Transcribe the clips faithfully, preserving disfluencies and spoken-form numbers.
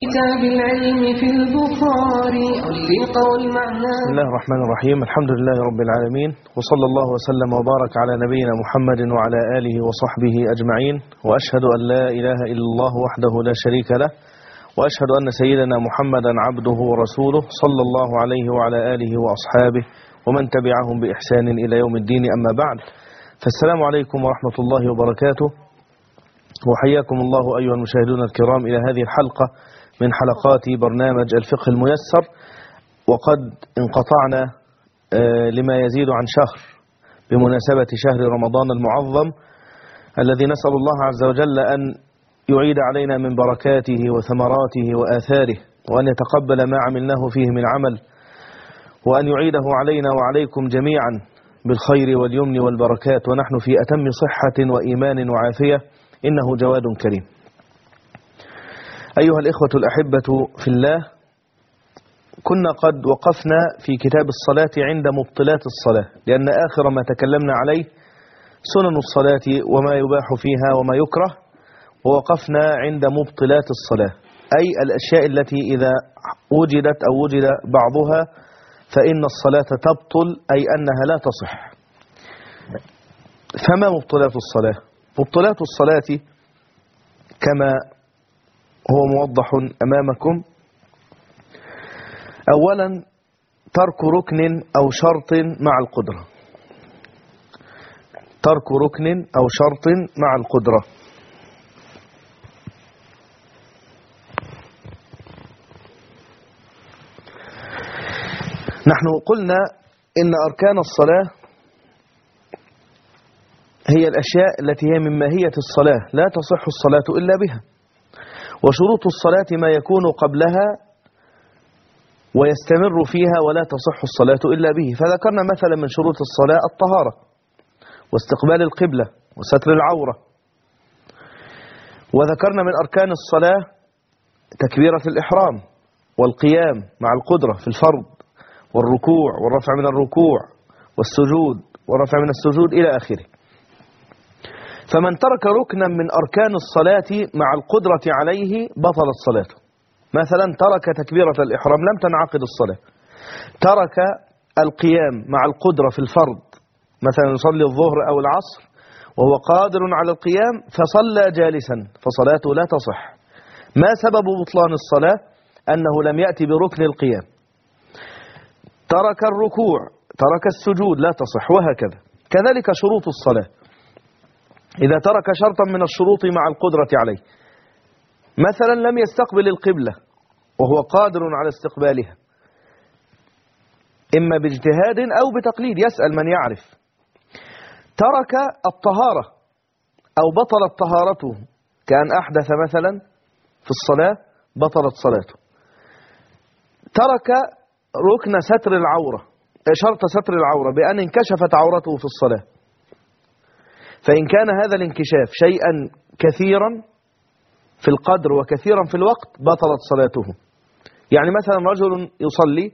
كتاب العلم في البخاري علق والمعنى. بسم الله الرحمن الرحيم. الحمد لله رب العالمين، وصلى الله وسلم وبارك على نبينا محمد وعلى آله وصحبه أجمعين، وأشهد أن لا إله إلا الله وحده لا شريك له، وأشهد أن سيدنا محمدا عبده ورسوله صلى الله عليه وعلى آله وأصحابه ومن تبعهم بإحسان إلى يوم الدين. أما بعد، فالسلام عليكم ورحمة الله وبركاته، وحياكم الله أيها المشاهدون الكرام إلى هذه الحلقة من حلقات برنامج الفقه الميسر. وقد انقطعنا لما يزيد عن شهر بمناسبة شهر رمضان المعظم الذي نسأل الله عز وجل أن يعيد علينا من بركاته وثمراته وآثاره، وأن يتقبل ما عملناه فيه من عمل، وأن يعيده علينا وعليكم جميعا بالخير واليمن والبركات، ونحن في أتم صحة وإيمان وعافية، إنه جواد كريم. أيها الإخوة الأحبة في الله، كنا قد وقفنا في كتاب الصلاة عند مبطلات الصلاة، لأن آخر ما تكلمنا عليه سنن الصلاة وما يباح فيها وما يكره، ووقفنا عند مبطلات الصلاة، أي الأشياء التي إذا وجدت أو وجد بعضها فإن الصلاة تبطل، أي أنها لا تصح. فما مبطلات الصلاة؟ مبطلات الصلاة كما هو موضح أمامكم: أولا ترك ركن أو شرط مع القدرة، ترك ركن أو شرط مع القدرة. نحن قلنا إن أركان الصلاة هي الأشياء التي هي من ماهية الصلاة، لا تصح الصلاة إلا بها، وشروط الصلاة ما يكون قبلها ويستمر فيها ولا تصح الصلاة إلا به. فذكرنا مثلا من شروط الصلاة الطهارة واستقبال القبلة وستر العورة، وذكرنا من أركان الصلاة تكبيرة الإحرام والقيام مع القدرة في الفرض والركوع والرفع من الركوع والسجود والرفع من السجود إلى آخره. فمن ترك ركنا من أركان الصلاة مع القدرة عليه بطلت صلاته. مثلا ترك تكبيرة الإحرام لم تنعقد الصلاة. ترك القيام مع القدرة في الفرض، مثلا يصلي الظهر أو العصر وهو قادر على القيام فصلى جالسا فصلاته لا تصح. ما سبب بطلان الصلاة؟ أنه لم يأتي بركن القيام. ترك الركوع، ترك السجود، لا تصح، وهكذا. كذلك شروط الصلاة، إذا ترك شرطا من الشروط مع القدرة عليه، مثلا لم يستقبل القبلة وهو قادر على استقبالها، إما باجتهاد أو بتقليد، يسأل من يعرف. ترك الطهارة أو بطلت طهارته، كأن أحدث مثلا في الصلاة بطلت صلاته. ترك ركن ستر العورة، شرط ستر العورة بأن انكشفت عورته في الصلاة، فإن كان هذا الانكشاف شيئا كثيرا في القدر وكثيرا في الوقت بطلت صلاته. يعني مثلا رجل يصلي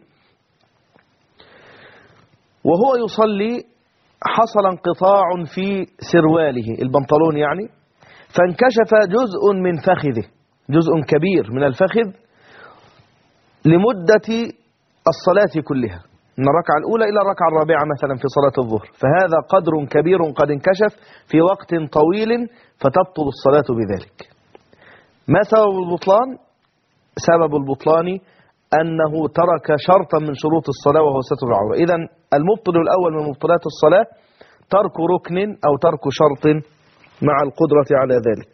وهو يصلي حصل انقطاع في سرواله، البنطلون يعني، فانكشف جزء من فخذه، جزء كبير من الفخذ لمدة الصلاة كلها، من الركعة الأولى إلى الركعة الرابعة مثلا في صلاة الظهر، فهذا قدر كبير قد انكشف في وقت طويل فتبطل الصلاة بذلك. ما سبب البطلان؟ سبب البطلان أنه ترك شرطا من شروط الصلاة وهو ستر العورة. إذن المبطل الأول من مبطلات الصلاة ترك ركن أو ترك شرط مع القدرة على ذلك.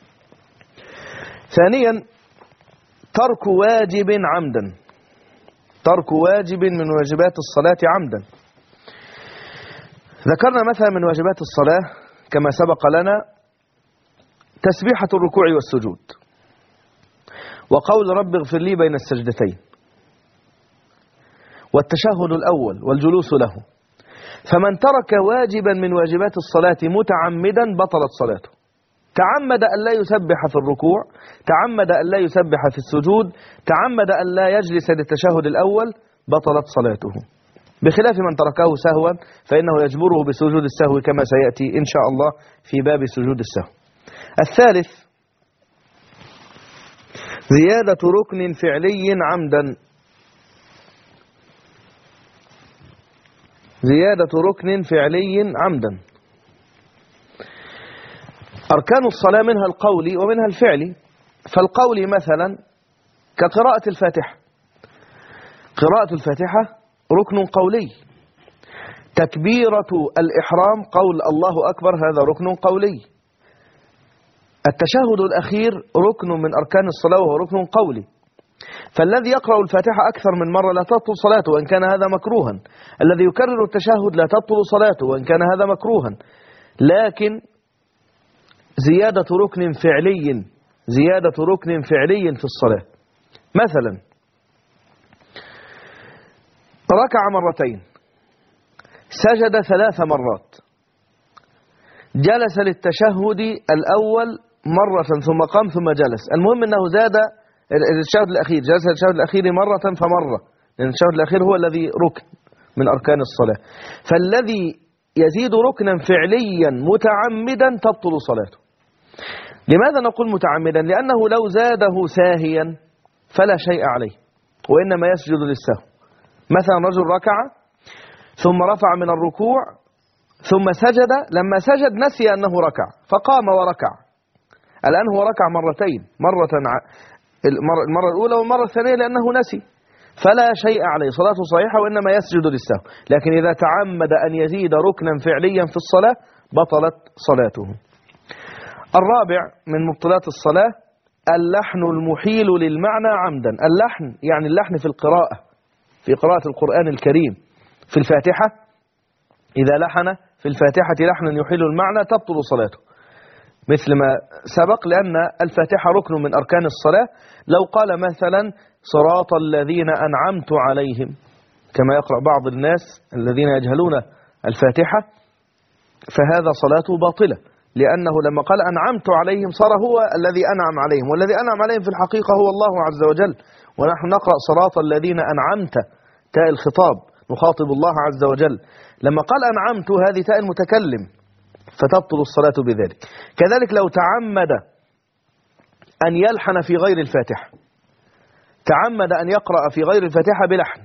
ثانيا ترك واجب عمدا، ترك واجب من واجبات الصلاة عمدا. ذكرنا مثلا من واجبات الصلاة كما سبق لنا تسبيحة الركوع والسجود، وقول رب اغفر لي بين السجدتين، والتشهد الأول والجلوس له. فمن ترك واجبا من واجبات الصلاة متعمدا بطلت صلاته. تعمد أن لا يسبح في الركوع، تعمد أن لا يسبح في السجود، تعمد أن لا يجلس للتشهد الأول، بطلت صلاته. بخلاف من تركه سهوا فإنه يجبره بسجود السهو كما سيأتي إن شاء الله في باب سجود السهو. الثالث زيادة ركن فعلي عمدا. زيادة ركن فعلي عمدا. أركان الصلاة منها القولي ومنها الفعلي. فالقولي مثلا كقراءة الفاتحة. قراءة الفاتحة ركن قولي. تكبيرة الإحرام قول الله أكبر هذا ركن قولي. التشهد الأخير ركن من أركان الصلاة وهو ركن قولي. فالذي يقرأ الفاتحة أكثر من مرة لا تبطل صلاته وإن كان هذا مكروها. الذي يكرر التشهد لا تبطل صلاته وإن كان هذا مكروها. لكن زيادة ركن فعلي زيادة ركن فعلي في الصلاة. مثلا ركع مرتين، سجد ثلاث مرات، جلس للتشهد الأول مرة ثم قام ثم جلس. المهم أنه زاد التشهد الأخير، جلس للتشهد الأخير مرة فمرة، لأن التشهد الأخير هو الذي ركن من أركان الصلاة. فالذي يزيد ركنا فعليا متعمدا تبطل صلاته. لماذا نقول متعمدا؟ لأنه لو زاده ساهيا فلا شيء عليه وإنما يسجد للسهو. مثلا رجل ركع ثم رفع من الركوع ثم سجد، لما سجد نسي أنه ركع فقام وركع. الآن هو ركع مرتين، مرة المرة الأولى والمرة الثانية لأنه نسي، فلا شيء عليه، صلاته صحيحة وإنما يسجد للسهو. لكن إذا تعمد أن يزيد ركنا فعليا في الصلاة بطلت صلاته. الرابع من مبطلات الصلاة اللحن المحيل للمعنى عمدا. اللحن يعني اللحن في القراءة، في قراءة القرآن الكريم. في الفاتحة إذا لحن في الفاتحة لحنا يحيل المعنى تبطل صلاته مثل ما سبق، لأن الفاتحة ركن من أركان الصلاة. لو قال مثلا صراط الذين أنعمت عليهم كما يقرأ بعض الناس الذين يجهلون الفاتحة فهذا صلاته باطلة، لأنه لما قال أنعمت عليهم صار هو الذي أنعم عليهم، والذي أنعم عليهم في الحقيقة هو الله عز وجل. ونحن نقرأ صراط الذين أنعمت تاء الخطاب نخاطب الله عز وجل. لما قال أنعمت هذه تاء المتكلم فتبطل الصلاة بذلك. كذلك لو تعمد أن يلحن في غير الفاتحة، تعمد أن يقرأ في غير الفاتحة بلحن،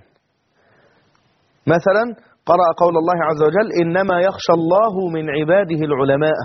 مثلا قرأ قول الله عز وجل إنما يخشى الله من عباده العلماء،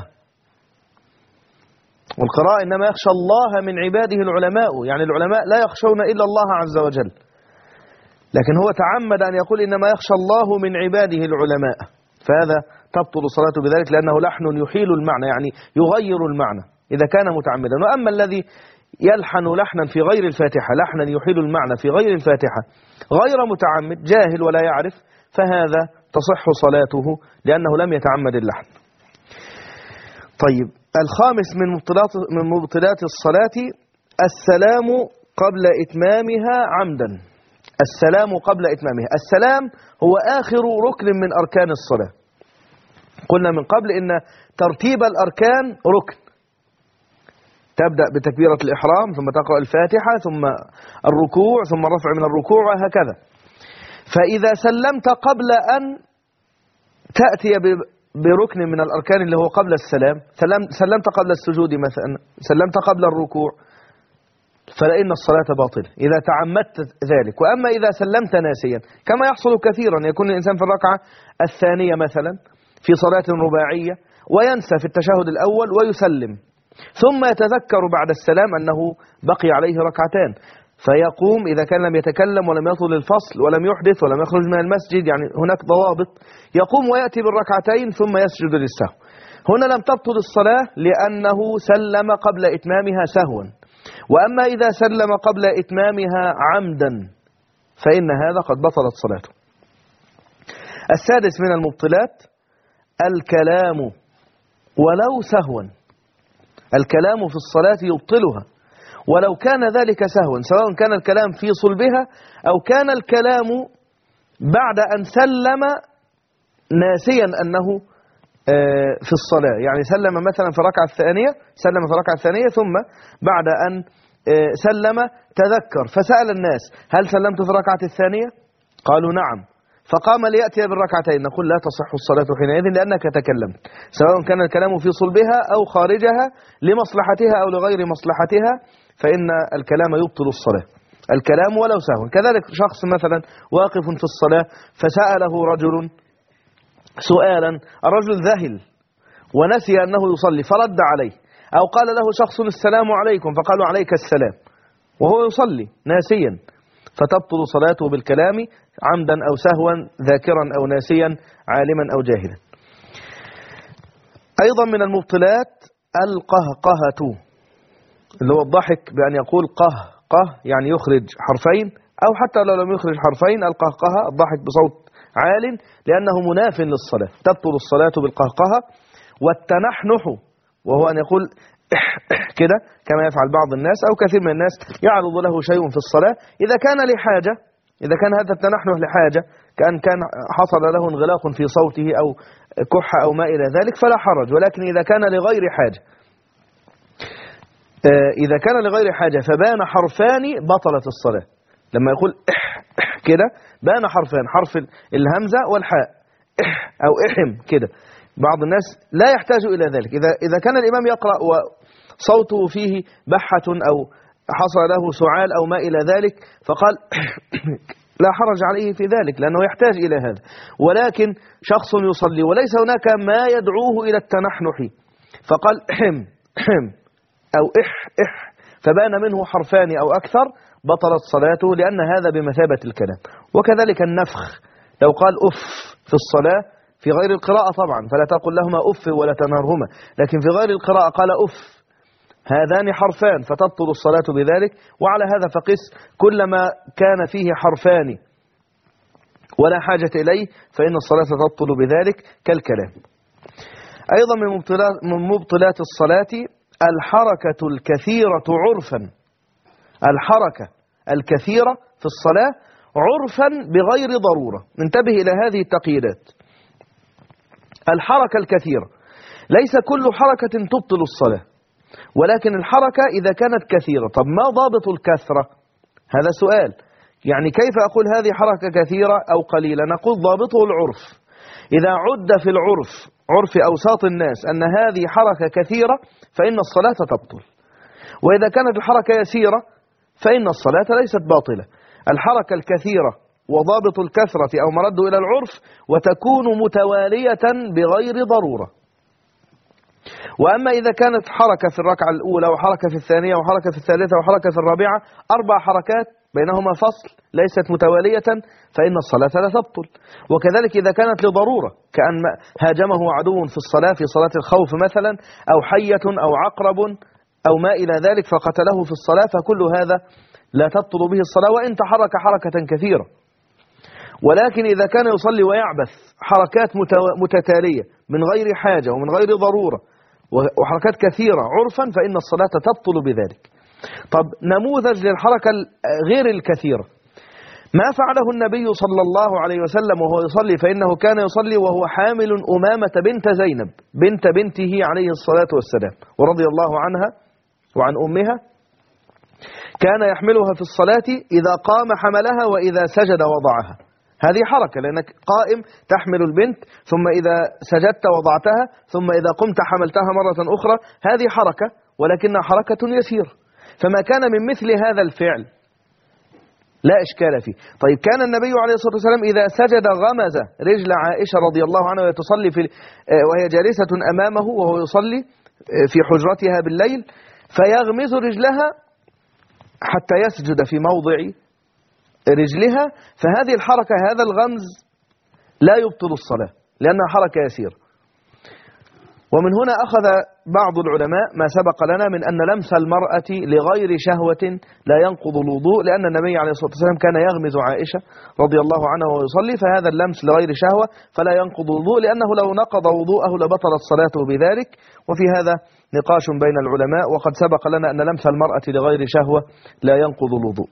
والقراءة إنما يخشى الله من عباده العلماء، يعني العلماء لا يخشون إلا الله عز وجل. لكن هو تعمد أن يقول إنما يخشى الله من عباده العلماء، فهذا تبطل صلاته بذلك لأنه لحن يحيل المعنى، يعني يغير المعنى إذا كان متعمدا. وأما الذي يلحن لحنا في غير الفاتحة، لحنا يحيل المعنى في غير الفاتحة غير متعمد جاهل ولا يعرف، فهذا تصح صلاته لأنه لم يتعمد اللحن. طيب الخامس من مبطلات من مبطلات الصلاة السلام قبل إتمامها عمدا. السلام قبل إتمامها. السلام هو آخر ركن من أركان الصلاة. قلنا من قبل إن ترتيب الأركان ركن، تبدأ بتكبيرة الإحرام ثم تقرأ الفاتحة ثم الركوع ثم الرفع من الركوع وهكذا. فإذا سلمت قبل أن تأتي بركن من الأركان اللي هو قبل السلام، سلمت قبل السجود مثلا، سلمت قبل الركوع، فإن الصلاة باطلة إذا تعمدت ذلك. وأما إذا سلمت ناسيا كما يحصل كثيرا، يكون الإنسان في الركعة الثانية مثلا في صلاة رباعية وينسى في التشهد الأول ويسلم، ثم يتذكر بعد السلام أنه بقي عليه ركعتان، فيقوم إذا كان لم يتكلم ولم يطل الفصل ولم يحدث ولم يخرج من المسجد، يعني هناك ضوابط، يقوم ويأتي بالركعتين ثم يسجد للسهو. هنا لم تبطل الصلاة لأنه سلم قبل إتمامها سهوا. وأما إذا سلم قبل إتمامها عمدا فإن هذا قد بطلت صلاته. السادس من المبطلات الكلام ولو سهوا. الكلام في الصلاة يبطلها ولو كان ذلك سهوا، سواء كان الكلام في صلبها أو كان الكلام بعد أن سلم ناسيا أنه في الصلاة، يعني سلم مثلا في الركعة الثانية، سلم في الركعة الثانية ثم بعد أن سلم تذكر فسأل الناس هل سلمت في الركعة الثانية؟ قالوا نعم، فقام ليأتي بالركعتين، نقول لا تصح الصلاة حينئذ لأنك تكلمت، سواء كان الكلام في صلبها أو خارجها لمصلحتها أو لغير مصلحتها، فإن الكلام يبطل الصلاة، الكلام ولو سهوا. كذلك شخص مثلا واقف في الصلاة فسأله رجل سؤالا، الرجل ذهل ونسي أنه يصلي فرد عليه، أو قال له شخص السلام عليكم فقالوا عليك السلام وهو يصلي ناسيا، فتبطل صلاته بالكلام عمدا أو سهوا، ذاكرا أو ناسيا، عالما أو جاهلا. أيضا من المبطلات القهقهة، اللي هو الضحك بأن يقول قه قه، يعني يخرج حرفين، أو حتى لو لم يخرج حرفين، القهقهة الضحك بصوت عال لأنه مناف للصلاة، تبطل الصلاة بالقهقهة. والتنحنح وهو أن يقول كده كما يفعل بعض الناس أو كثير من الناس، يعرض له شيء في الصلاة، إذا كان لحاجة، إذا كان هذا التنحنح لحاجة كأن كان حصل له انغلاق في صوته أو كح أو ما إلى ذلك فلا حرج. ولكن إذا كان لغير حاجة، إذا كان لغير حاجة فبان حرفان بطلت الصلاة. لما يقول كده بان حرفان، حرف الهمزة والحاء، أو إحم كده. بعض الناس لا يحتاج إلى ذلك، إذا إذا كان الإمام يقرأ وصوته فيه بحة أو حصل له سعال أو ما إلى ذلك فقال لا حرج عليه في ذلك لأنه يحتاج إلى هذا. ولكن شخص يصلي وليس هناك ما يدعوه إلى التنحنح فقال إحم إحم أو إح إح فبان منه حرفان أو أكثر، بطلت صلاته لأن هذا بمثابة الكلام. وكذلك النفخ، لو قال أف في الصلاة في غير القراءة طبعا فلا تقل لهما أف ولا تنهرهما، لكن في غير القراءة قال أف، هذان حرفان فتبطل الصلاة بذلك. وعلى هذا فقس كلما كان فيه حرفان ولا حاجة إليه فإن الصلاة تبطل بذلك كالكلام. أيضا من مبطلات, من مبطلات الصلاة الحركة الكثيرة عرفا، الحركة الكثيرة في الصلاة عرفا بغير ضرورة. انتبه إلى هذه التقييدات. الحركة الكثيرة ليس كل حركة تبطل الصلاة، ولكن الحركة إذا كانت كثيرة. طب ما ضابط الكثرة؟ هذا سؤال. يعني كيف أقول هذه حركة كثيرة أو قليلة؟ نقول ضابطه العرف. إذا عد في العرف، عرف أوساط الناس، أن هذه حركة كثيرة فإن الصلاة تبطل. وإذا كانت الحركة يسيرة فإن الصلاة ليست باطلة. الحركة الكثيرة وضابط الكثرة أو مرد إلى العرف، وتكون متوالية بغير ضرورة. وأما إذا كانت حركة في الركعة الأولى وحركة في الثانية وحركة في الثالثة وحركة في الرابعة، أربع حركات بينهما فصل ليست متوالية، فإن الصلاة لا تبطل. وكذلك إذا كانت لضرورة، كأن هاجمه عدو في الصلاة في صلاة الخوف مثلا، أو حية أو عقرب أو ما إلى ذلك فقتله في الصلاة، فكل هذا لا تبطل به الصلاة وإن تحرك حركة كثيرة. ولكن إذا كان يصلي ويعبث حركات متتالية من غير حاجة ومن غير ضرورة وحركات كثيرة عرفا فإن الصلاة تبطل بذلك. طب نموذج للحركة غير الكثيرة، ما فعله النبي صلى الله عليه وسلم وهو يصلي، فإنه كان يصلي وهو حامل أمامة بنت زينب بنت بنته عليه الصلاة والسلام ورضي الله عنها وعن أمها. كان يحملها في الصلاة، إذا قام حملها وإذا سجد وضعها. هذه حركة، لأنك قائم تحمل البنت، ثم إذا سجدت وضعتها، ثم إذا قمت حملتها مرة أخرى. هذه حركة ولكنها حركة يسيرة. فما كان من مثل هذا الفعل لا إشكال فيه. طيب كان النبي عليه الصلاة والسلام إذا سجد غمز رجل عائشة رضي الله عنها وهي تصلي في وهي جالسة أمامه وهو يصلي في حجرتها بالليل، فيغمز رجلها حتى يسجد في موضع رجلها. فهذه الحركة، هذا الغمز لا يبطل الصلاة لأنها حركة يسيرة. ومن هنا أخذ بعض العلماء ما سبق لنا من أن لمس المرأة لغير شهوة لا ينقض الوضوء، لأن النبي عليه الصلاة والسلام كان يغمز عائشة رضي الله عنها وهو يصلي، فهذا اللمس لغير شهوة فلا ينقض الوضوء، لأنه لو نقض وضوءه لبطلت صلاته بذلك. وفي هذا نقاش بين العلماء، وقد سبق لنا أن لمس المرأة لغير شهوة لا ينقض الوضوء.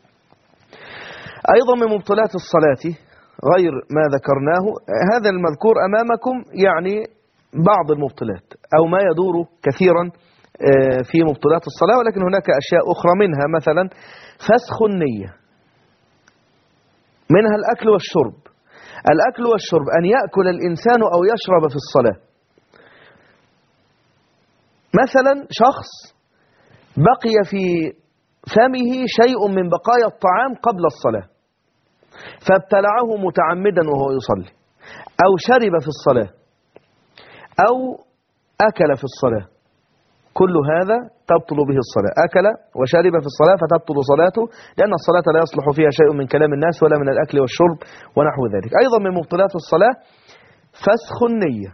أيضا من مبطلات الصلاة غير ما ذكرناه، هذا المذكور أمامكم يعني بعض المبطلات أو ما يدور كثيرا في مبطلات الصلاة، ولكن هناك أشياء أخرى منها مثلا فسخ النية، منها الأكل والشرب. الأكل والشرب أن يأكل الإنسان أو يشرب في الصلاة. مثلا شخص بقي في فمه شيء من بقايا الطعام قبل الصلاة فابتلعه متعمدا وهو يصلي، أو شرب في الصلاة، أو أكل في الصلاة، كل هذا تبطل به الصلاة. أكل وشرب في الصلاة فتبطل صلاته، لأن الصلاة لا يصلح فيها شيء من كلام الناس ولا من الأكل والشرب ونحو ذلك. أيضا من مبطلات الصلاة فسخ النية.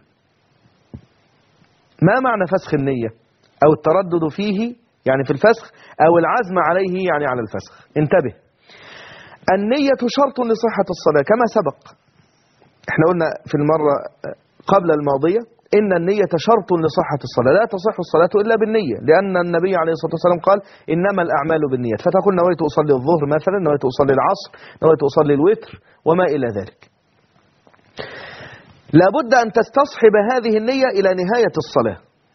ما معنى فسخ النية؟ أو التردد فيه يعني في الفسخ، أو العزم عليه يعني على الفسخ. انتبه، النية شرط لصحة الصلاة كما سبق. احنا قلنا في المرة قبل الماضية إن النية شرط لصحة الصلاة، لا تصح الصلاة إلا بالنية، لأن النبي عليه الصلاة والسلام قال إنما الأعمال بالنيات. فتقول نويت أصلي الظهر مثلا، نويت أصلي العصر، نويت أصلي الوتر وما إلى ذلك. لابد أن تستصحب هذه النية إلى نهاية الصلاة.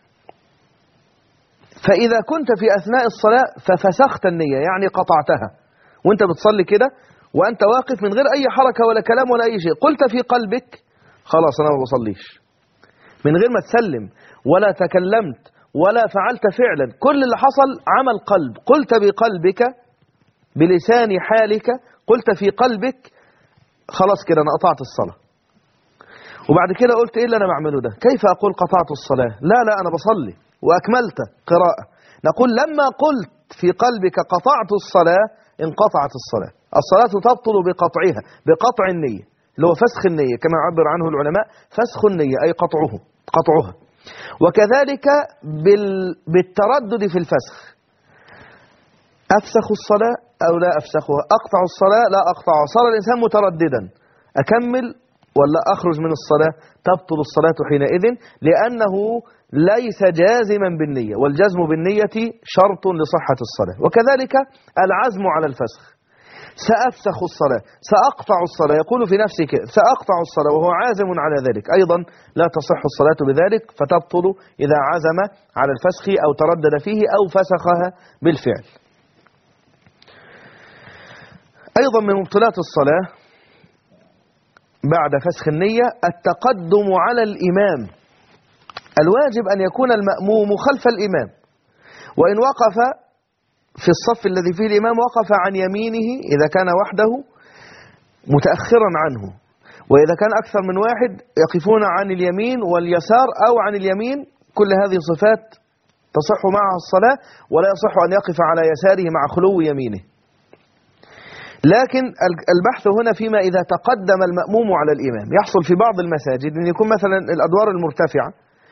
فإذا كنت في أثناء الصلاة ففسخت النية يعني قطعتها، وانت بتصلي كده وأنت واقف من غير أي حركة ولا كلام ولا أي شيء، قلت في قلبك خلاص أنا ما بصليش، من غير ما تسلم ولا تكلمت ولا فعلت فعلا، كل اللي حصل عمل قلب، قلت بقلبك بلسان حالك، قلت في قلبك خلاص كده أنا قطعت الصلاة. وبعد كده قلت إيه اللي أنا بعمله ده؟ كيف أقول قطعت الصلاة؟ لا لا أنا بصلي وأكملت قراءة. نقول لما قلت في قلبك قطعت الصلاة انقطعت الصلاة. الصلاة تبطل بقطعها، بقطع النية اللي هو فسخ النية كما يعبر عنه العلماء، فسخ النية أي قطعه قطعها. وكذلك بال... بالتردد في الفسخ، أفسخ الصلاة أو لا أفسخها، أقطع الصلاة لا أقطعها، صار الإنسان مترددا أكمل ولا أخرج من الصلاة، تبطل الصلاة حينئذ لأنه ليس جازما بالنية، والجزم بالنية شرط لصحة الصلاة. وكذلك العزم على الفسخ، سأفسخ الصلاة، سأقطع الصلاة، يقول في نفسه سأقطع الصلاة وهو عازم على ذلك، أيضا لا تصح الصلاة بذلك، فتبطل إذا عزم على الفسخ أو تردد فيه أو فسخها بالفعل. أيضا من مبطلات الصلاة بعد فسخ النية التقدم على الإمام. الواجب أن يكون المأموم خلف الإمام، وإن وقف في الصف الذي فيه الإمام وقف عن يمينه إذا كان وحده متأخرا عنه، وإذا كان أكثر من واحد يقفون عن اليمين واليسار أو عن اليمين. كل هذه صفات تصح معها الصلاة، ولا يصح أن يقف على يساره مع خلو يمينه. لكن البحث هنا فيما إذا تقدم المأموم على الإمام. يحصل في بعض المساجد أن يكون مثلا الأدوار المرتفعة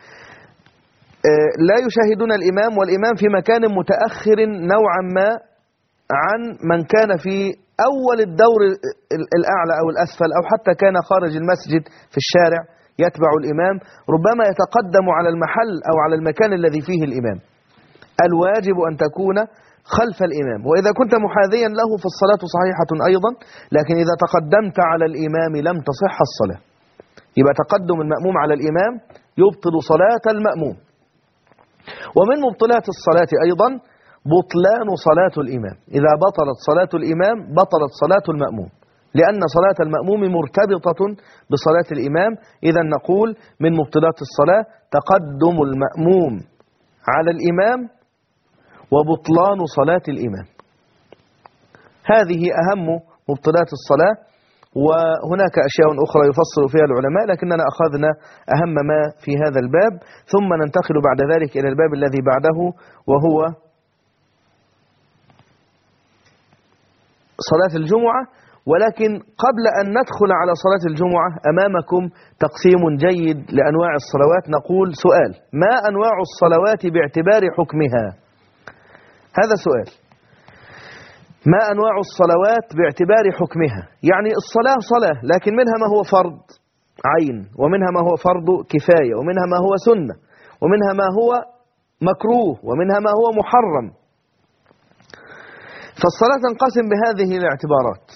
لا يشاهدون الإمام، والإمام في مكان متأخر نوعا ما عن من كان في أول الدور الأعلى أو الأسفل، أو حتى كان خارج المسجد في الشارع يتبع الإمام، ربما يتقدم على المحل أو على المكان الذي فيه الإمام. الواجب أن تكون خلف الإمام، وإذا كنت محاذيا له فالصلاة صحيحة أيضا، لكن إذا تقدمت على الإمام لم تصح الصلاة. يبقى تقدم المأموم على الإمام يبطل صلاة المأموم. ومن مبطلات الصلاة أيضا بطلان صلاة الإمام. إذا بطلت صلاة الإمام بطلت صلاة المأموم، لأن صلاة المأموم مرتبطة بصلاة الإمام. إذا نقول من مبطلات الصلاة تقدم المأموم على الإمام وبطلان صلاة الإمام. هذه أهم مبطلات الصلاة، وهناك أشياء أخرى يفصل فيها العلماء، لكننا أخذنا أهم ما في هذا الباب. ثم ننتقل بعد ذلك إلى الباب الذي بعده، وهو صلاة الجمعة. ولكن قبل أن ندخل على صلاة الجمعة أمامكم تقسيم جيد لأنواع الصلوات. نقول سؤال: ما أنواع الصلوات باعتبار حكمها؟ هذا سؤال. ما أنواع الصلوات باعتبار حكمها؟ يعني الصلاة صلاة، لكن منها ما هو فرض عين، ومنها ما هو فرض كفاية، ومنها ما هو سنة، ومنها ما هو مكروه، ومنها ما هو محرم. فالصلاة تنقسم بهذه الاعتبارات.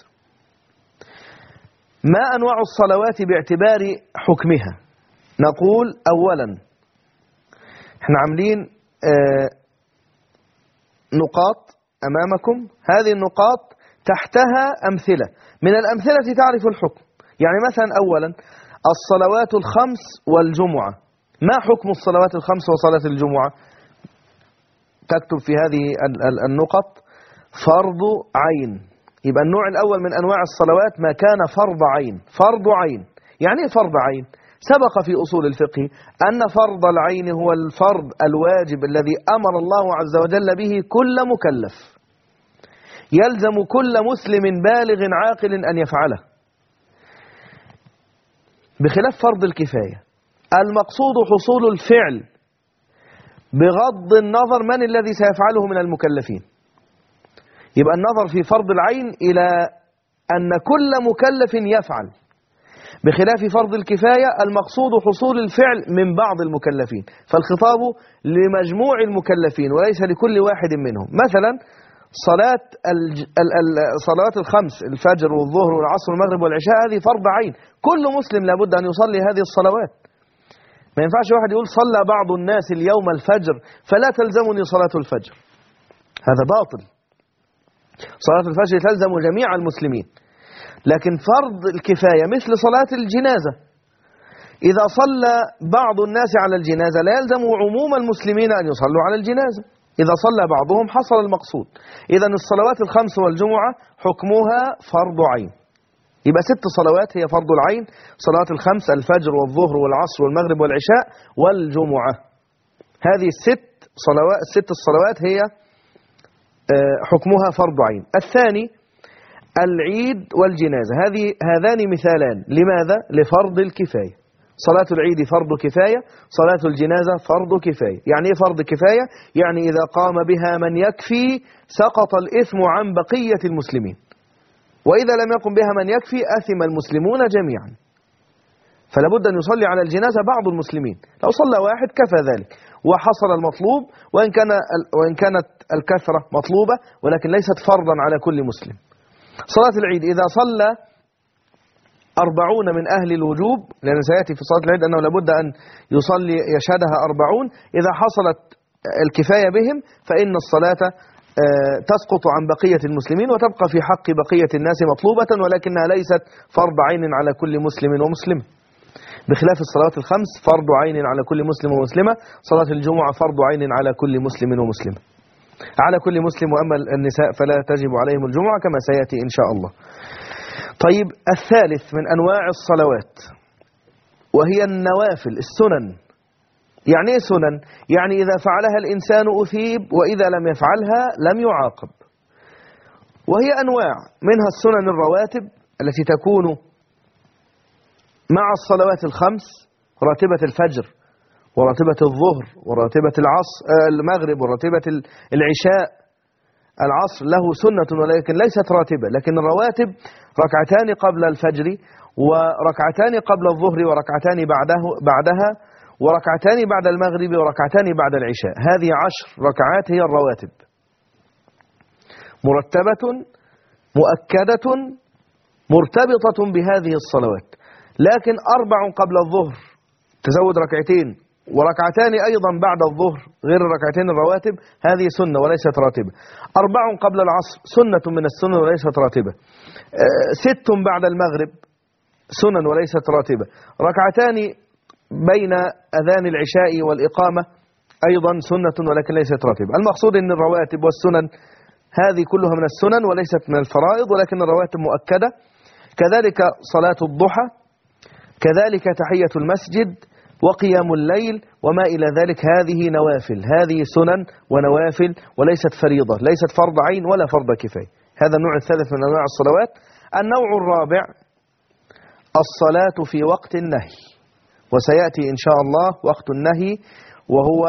ما أنواع الصلوات باعتبار حكمها؟ نقول أولا احنا عاملين آه نقاط أمامكم، هذه النقاط تحتها أمثلة، من الأمثلة تعرف الحكم. يعني مثلا أولا الصلوات الخمس والجمعة. ما حكم الصلوات الخمس وصلاة الجمعة؟ تكتب في هذه النقط فرض عين. يبقى النوع الأول من أنواع الصلوات ما كان فرض عين. فرض عين يعني ايه فرض عين؟ سبق في أصول الفقه أن فرض العين هو الفرض الواجب الذي أمر الله عز وجل به كل مكلف، يلزم كل مسلم بالغ عاقل أن يفعله، بخلاف فرض الكفاية المقصود حصول الفعل بغض النظر من الذي سيفعله من المكلفين. يبقى النظر في فرض العين إلى أن كل مكلف يفعل، بخلاف فرض الكفاية المقصود حصول الفعل من بعض المكلفين، فالخطاب لمجموع المكلفين وليس لكل واحد منهم. مثلا صلاة الصلوات الخمس، الفجر والظهر والعصر والمغرب والعشاء، هذه فرض عين، كل مسلم لابد أن يصلي هذه الصلوات. ما ينفعش واحد يقول صلى بعض الناس اليوم الفجر فلا تلزمني صلاة الفجر، هذا باطل. صلاة الفجر تلزم جميع المسلمين، لكن فرض الكفاية مثل صلاة الجنازة، إذا صلى بعض الناس على الجنازة لا يلزم عموم المسلمين أن يصلوا على الجنازة، إذا صلى بعضهم حصل المقصود. إذا الصلوات الخمس والجمعة حكمها فرض عين. يبقى ست صلوات هي فرض العين: صلاة الخمس، الفجر والظهر والعصر والمغرب والعشاء والجمعة. هذه الست صلوات الست الصلوات هي حكمها فرض عين. الثاني العيد والجنازة، هذه هذان مثالان لماذا؟ لفرض الكفاية. صلاة العيد فرض كفاية، صلاة الجنازة فرض كفاية. يعني ايه فرض كفاية؟ يعني إذا قام بها من يكفي سقط الإثم عن بقية المسلمين، وإذا لم يقم بها من يكفي أثم المسلمون جميعا. فلا بد أن يصلي على الجنازة بعض المسلمين، لو صلى واحد كفى ذلك وحصل المطلوب، وإن كان وإن كانت الكثرة مطلوبة ولكن ليست فرضا على كل مسلم. صلاة العيد إذا صلى أربعون من أهل الوجوب، لأن سيأتي في صلاة العيد أنه لابد أن يصلي يشهدها أربعون، إذا حصلت الكفاية بهم فإن الصلاة تسقط عن بقية المسلمين وتبقى في حق بقية الناس مطلوبة، ولكنها ليست فرض عين على كل مسلم ومسلم، بخلاف الصلوات الخمس فرض عين على كل مسلم ومسلمة. صلاة الجمعة فرض عين على كل مسلم ومسلمة، على كل مسلم، وأما النساء فلا تجب عليهم الجمعة كما سيأتي إن شاء الله. طيب الثالث من أنواع الصلوات وهي النوافل، السنن. يعني ايه سنن؟ يعني إذا فعلها الإنسان أثيب، وإذا لم يفعلها لم يعاقب. وهي أنواع، منها السنن الرواتب التي تكون مع الصلوات الخمس: راتبة الفجر وراتبة الظهر وراتبة العصر المغرب وراتبة العشاء. العصر له سنة ولكن ليست راتبة، لكن الرواتب ركعتان قبل الفجر وركعتان قبل الظهر وركعتان بعده بعدها وركعتان بعد المغرب وركعتان بعد العشاء. هذه عشر ركعات هي الرواتب، مرتبة مؤكدة مرتبطة بهذه الصلوات. لكن أربع قبل الظهر تزود ركعتين، وركعتان أيضا بعد الظهر غير الركعتين الرواتب، هذه سنة وليست راتبة. أربع قبل العصر سنة من السنن وليست راتبة. ست بعد المغرب سنن وليست راتبة. ركعتان بين أذان العشاء والإقامة أيضا سنة ولكن ليست راتبة. المقصود أن الرواتب والسنن هذه كلها من السنن وليست من الفرائض، ولكن الرواتب مؤكدة. كذلك صلاة الضحى، كذلك تحية المسجد وقيام الليل وما إلى ذلك، هذه نوافل، هذه سنن ونوافل وليست فريضة، ليست فرض عين ولا فرض كفاية. هذا النوع الثالث من أنواع الصلوات. النوع الرابع الصلاة في وقت النهي، وسيأتي إن شاء الله وقت النهي، وهو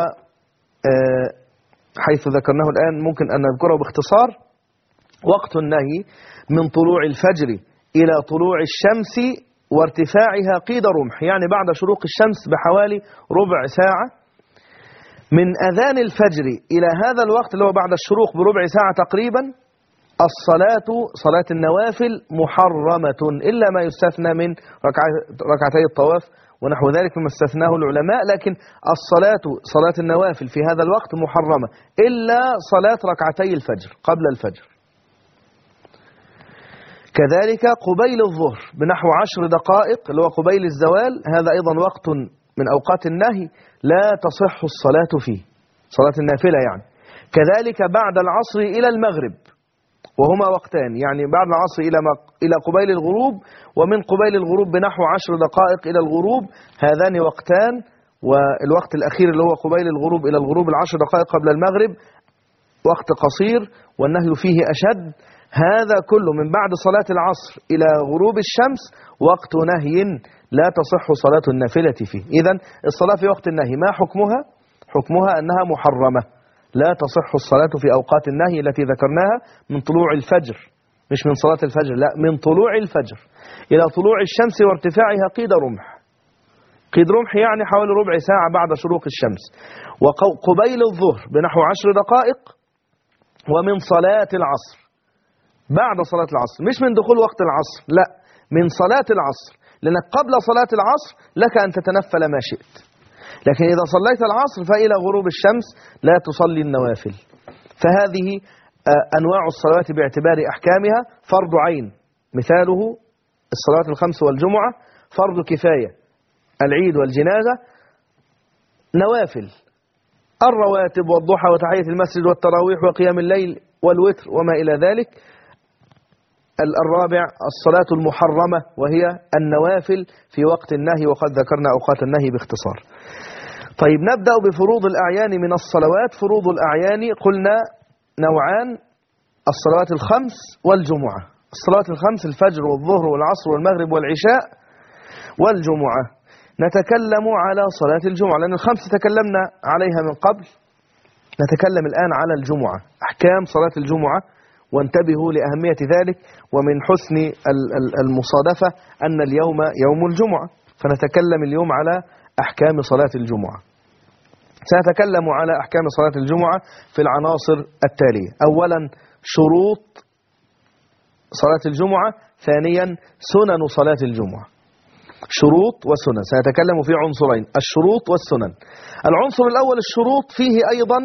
حيث ذكرناه الآن ممكن أن نذكره باختصار. وقت النهي من طلوع الفجر إلى طلوع الشمس وارتفاعها قيد رمح، يعني بعد شروق الشمس بحوالي ربع ساعة. من أذان الفجر إلى هذا الوقت اللي هو بعد الشروق بربع ساعة تقريبا، الصلاة صلاة النوافل محرمة، إلا ما يستثنى من ركعتي الطواف ونحو ذلك مما استثناه العلماء. لكن الصلاة صلاة النوافل في هذا الوقت محرمة إلا صلاة ركعتي الفجر قبل الفجر. كذلك قبيل الظهر بنحو عشر دقائق اللي هو قبيل الزوال، هذا أيضا وقت من أوقات النهي لا تصح الصلاة فيه، صلاة النافلة يعني. كذلك بعد العصر إلى المغرب، وهما وقتان، يعني بعد العصر إلى إلى قبيل الغروب، ومن قبيل الغروب بنحو عشر دقائق إلى الغروب، هذان وقتان. والوقت الأخير اللي هو قبيل الغروب إلى الغروب العشر دقائق قبل المغرب وقت قصير والنهي فيه أشد. هذا كله من بعد صلاة العصر إلى غروب الشمس وقت نهي لا تصح صلاة النافلة فيه. إذن الصلاة في وقت النهي ما حكمها؟ حكمها أنها محرمة، لا تصح الصلاة في أوقات النهي التي ذكرناها من طلوع الفجر، مش من صلاة الفجر، لا، من طلوع الفجر إلى طلوع الشمس وارتفاعها قيد رمح. قيد رمح يعني حوالي ربع ساعة بعد شروق الشمس، وقبيل الظهر بنحو عشر دقائق، ومن صلاة العصر بعد صلاة العصر، مش من دخول وقت العصر، لا، من صلاة العصر، لأنك قبل صلاة العصر لك أن تتنفل ما شئت، لكن إذا صليت العصر فإلى غروب الشمس لا تصلي النوافل. فهذه أنواع الصلوات باعتبار أحكامها: فرض عين مثاله الصلاة الخمس والجمعة، فرض كفاية العيد والجنازة، نوافل الرواتب والضحى وتحية المسجد والتراويح وقيام الليل والوتر وما إلى ذلك. الرابع الصلاة المحرمة وهي النوافل في وقت النهي، وقد ذكرنا أوقات النهي باختصار. طيب نبدأ بفروض الأعيان من الصلوات. فروض الأعيان قلنا نوعان: الصلوات الخمس والجمعة. الصلوات الخمس الفجر والظهر والعصر والمغرب والعشاء والجمعة. نتكلم على صلاة الجمعة لأن الخمس تكلمنا عليها من قبل، نتكلم الآن على الجمعة، أحكام صلاة الجمعة، وانتبهوا لأهمية ذلك، ومن حسن المصادفة أن اليوم يوم الجمعة، فنتكلم اليوم على أحكام صلاة الجمعة. سنتكلم على أحكام صلاة الجمعة في العناصر التالية: أولا شروط صلاة الجمعة، ثانيا سنن صلاة الجمعة. شروط وسنن، سنتكلم في عنصرين: الشروط والسنن. العنصر الأول الشروط، فيه أيضا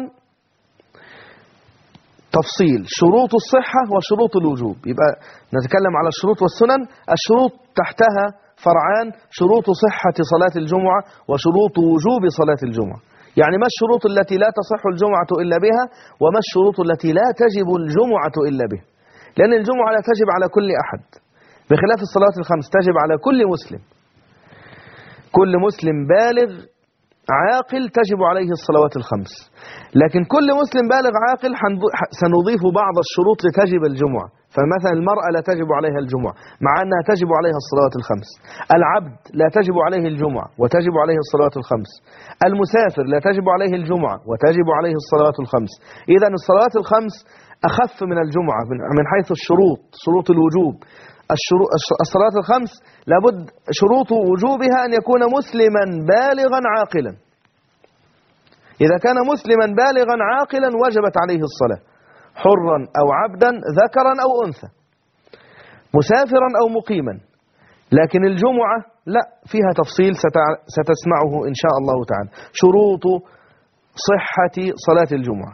تفصيل: شروط الصحة وشروط الوجوب. يبقى نتكلم على الشروط والسنن. الشروط تحتها فرعان: شروط صحة صلاة الجمعة وشروط وجوب صلاة الجمعة. يعني ما الشروط التي لا تصح الجمعة إلا بها، وما الشروط التي لا تجب الجمعة إلا بها. لأن الجمعة لا تجب على كل أحد، بخلاف الصلوات الخمس تجب على كل مسلم. كل مسلم بالغ عاقل تجب عليه الصلوات الخمس، لكن كل مسلم بالغ عاقل سنضيف بعض الشروط لتجب الجمعة. فمثلا المرأة لا تجب عليها الجمعة مع أنها تجب عليها الصلوات الخمس. العبد لا تجب عليه الجمعة وتجب عليه الصلوات الخمس. المسافر لا تجب عليه الجمعة وتجب عليه الصلوات الخمس. إذن الصلوات الخمس أخف من الجمعة من حيث الشروط، شروط الوجوب. الصلاة الخمس لابد شروط وجوبها أن يكون مسلما بالغا عاقلا. إذا كان مسلما بالغا عاقلا وجبت عليه الصلاة، حرا أو عبدا، ذكرا أو أنثى، مسافرا أو مقيما. لكن الجمعة لا، فيها تفصيل ستسمعه إن شاء الله تعالى. شروط صحة صلاة الجمعة: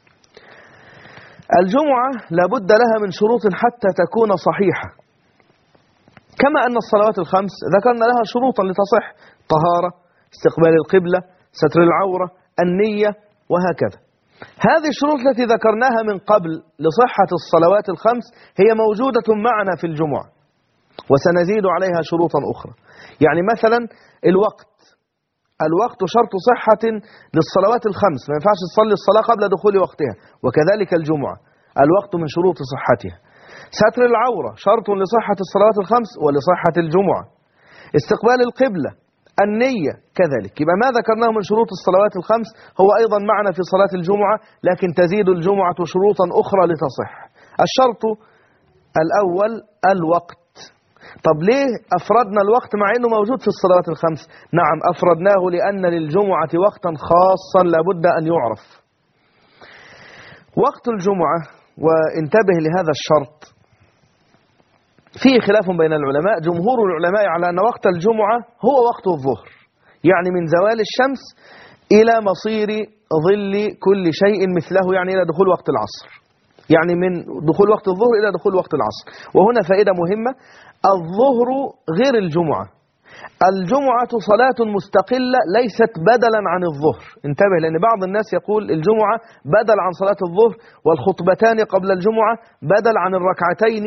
الجمعة لابد لها من شروط حتى تكون صحيحة، كما أن الصلوات الخمس ذكرنا لها شروطا لتصح: طهارة، استقبال القبلة، ستر العورة، النية، وهكذا. هذه الشروط التي ذكرناها من قبل لصحة الصلوات الخمس هي موجودة معنا في الجمعة، وسنزيد عليها شروطا أخرى. يعني مثلا الوقت، الوقت شرط صحة للصلوات الخمس، ما ينفعش تصلي الصلاة قبل دخول وقتها، وكذلك الجمعة الوقت من شروط صحتها. ستر العورة شرط لصحة الصلوات الخمس ولصحة الجمعة. استقبال القبلة، النية كذلك. يبقى ما ذكرناه من شروط الصلوات الخمس هو أيضا معنا في صلاة الجمعة، لكن تزيد الجمعة شروطا أخرى لتصح. الشرط الأول الوقت. طب ليه أفردنا الوقت مع أنه موجود في الصلوات الخمس؟ نعم أفردناه لأن للجمعة وقتا خاصا لابد أن يعرف. وقت الجمعة، وانتبه لهذا الشرط، فيه خلاف بين العلماء. جمهور العلماء على أن وقت الجمعة هو وقت الظهر، يعني من زوال الشمس إلى مصير ظل كل شيء مثله، يعني إلى دخول وقت العصر، يعني من دخول وقت الظهر إلى دخول وقت العصر. وهنا فائدة مهمة: الظهر غير الجمعة، الجمعة صلاة مستقلة ليست بدلا عن الظهر. انتبه، لأن بعض الناس يقول الجمعة بدل عن صلاة الظهر، والخطبتان قبل الجمعة بدل عن الركعتين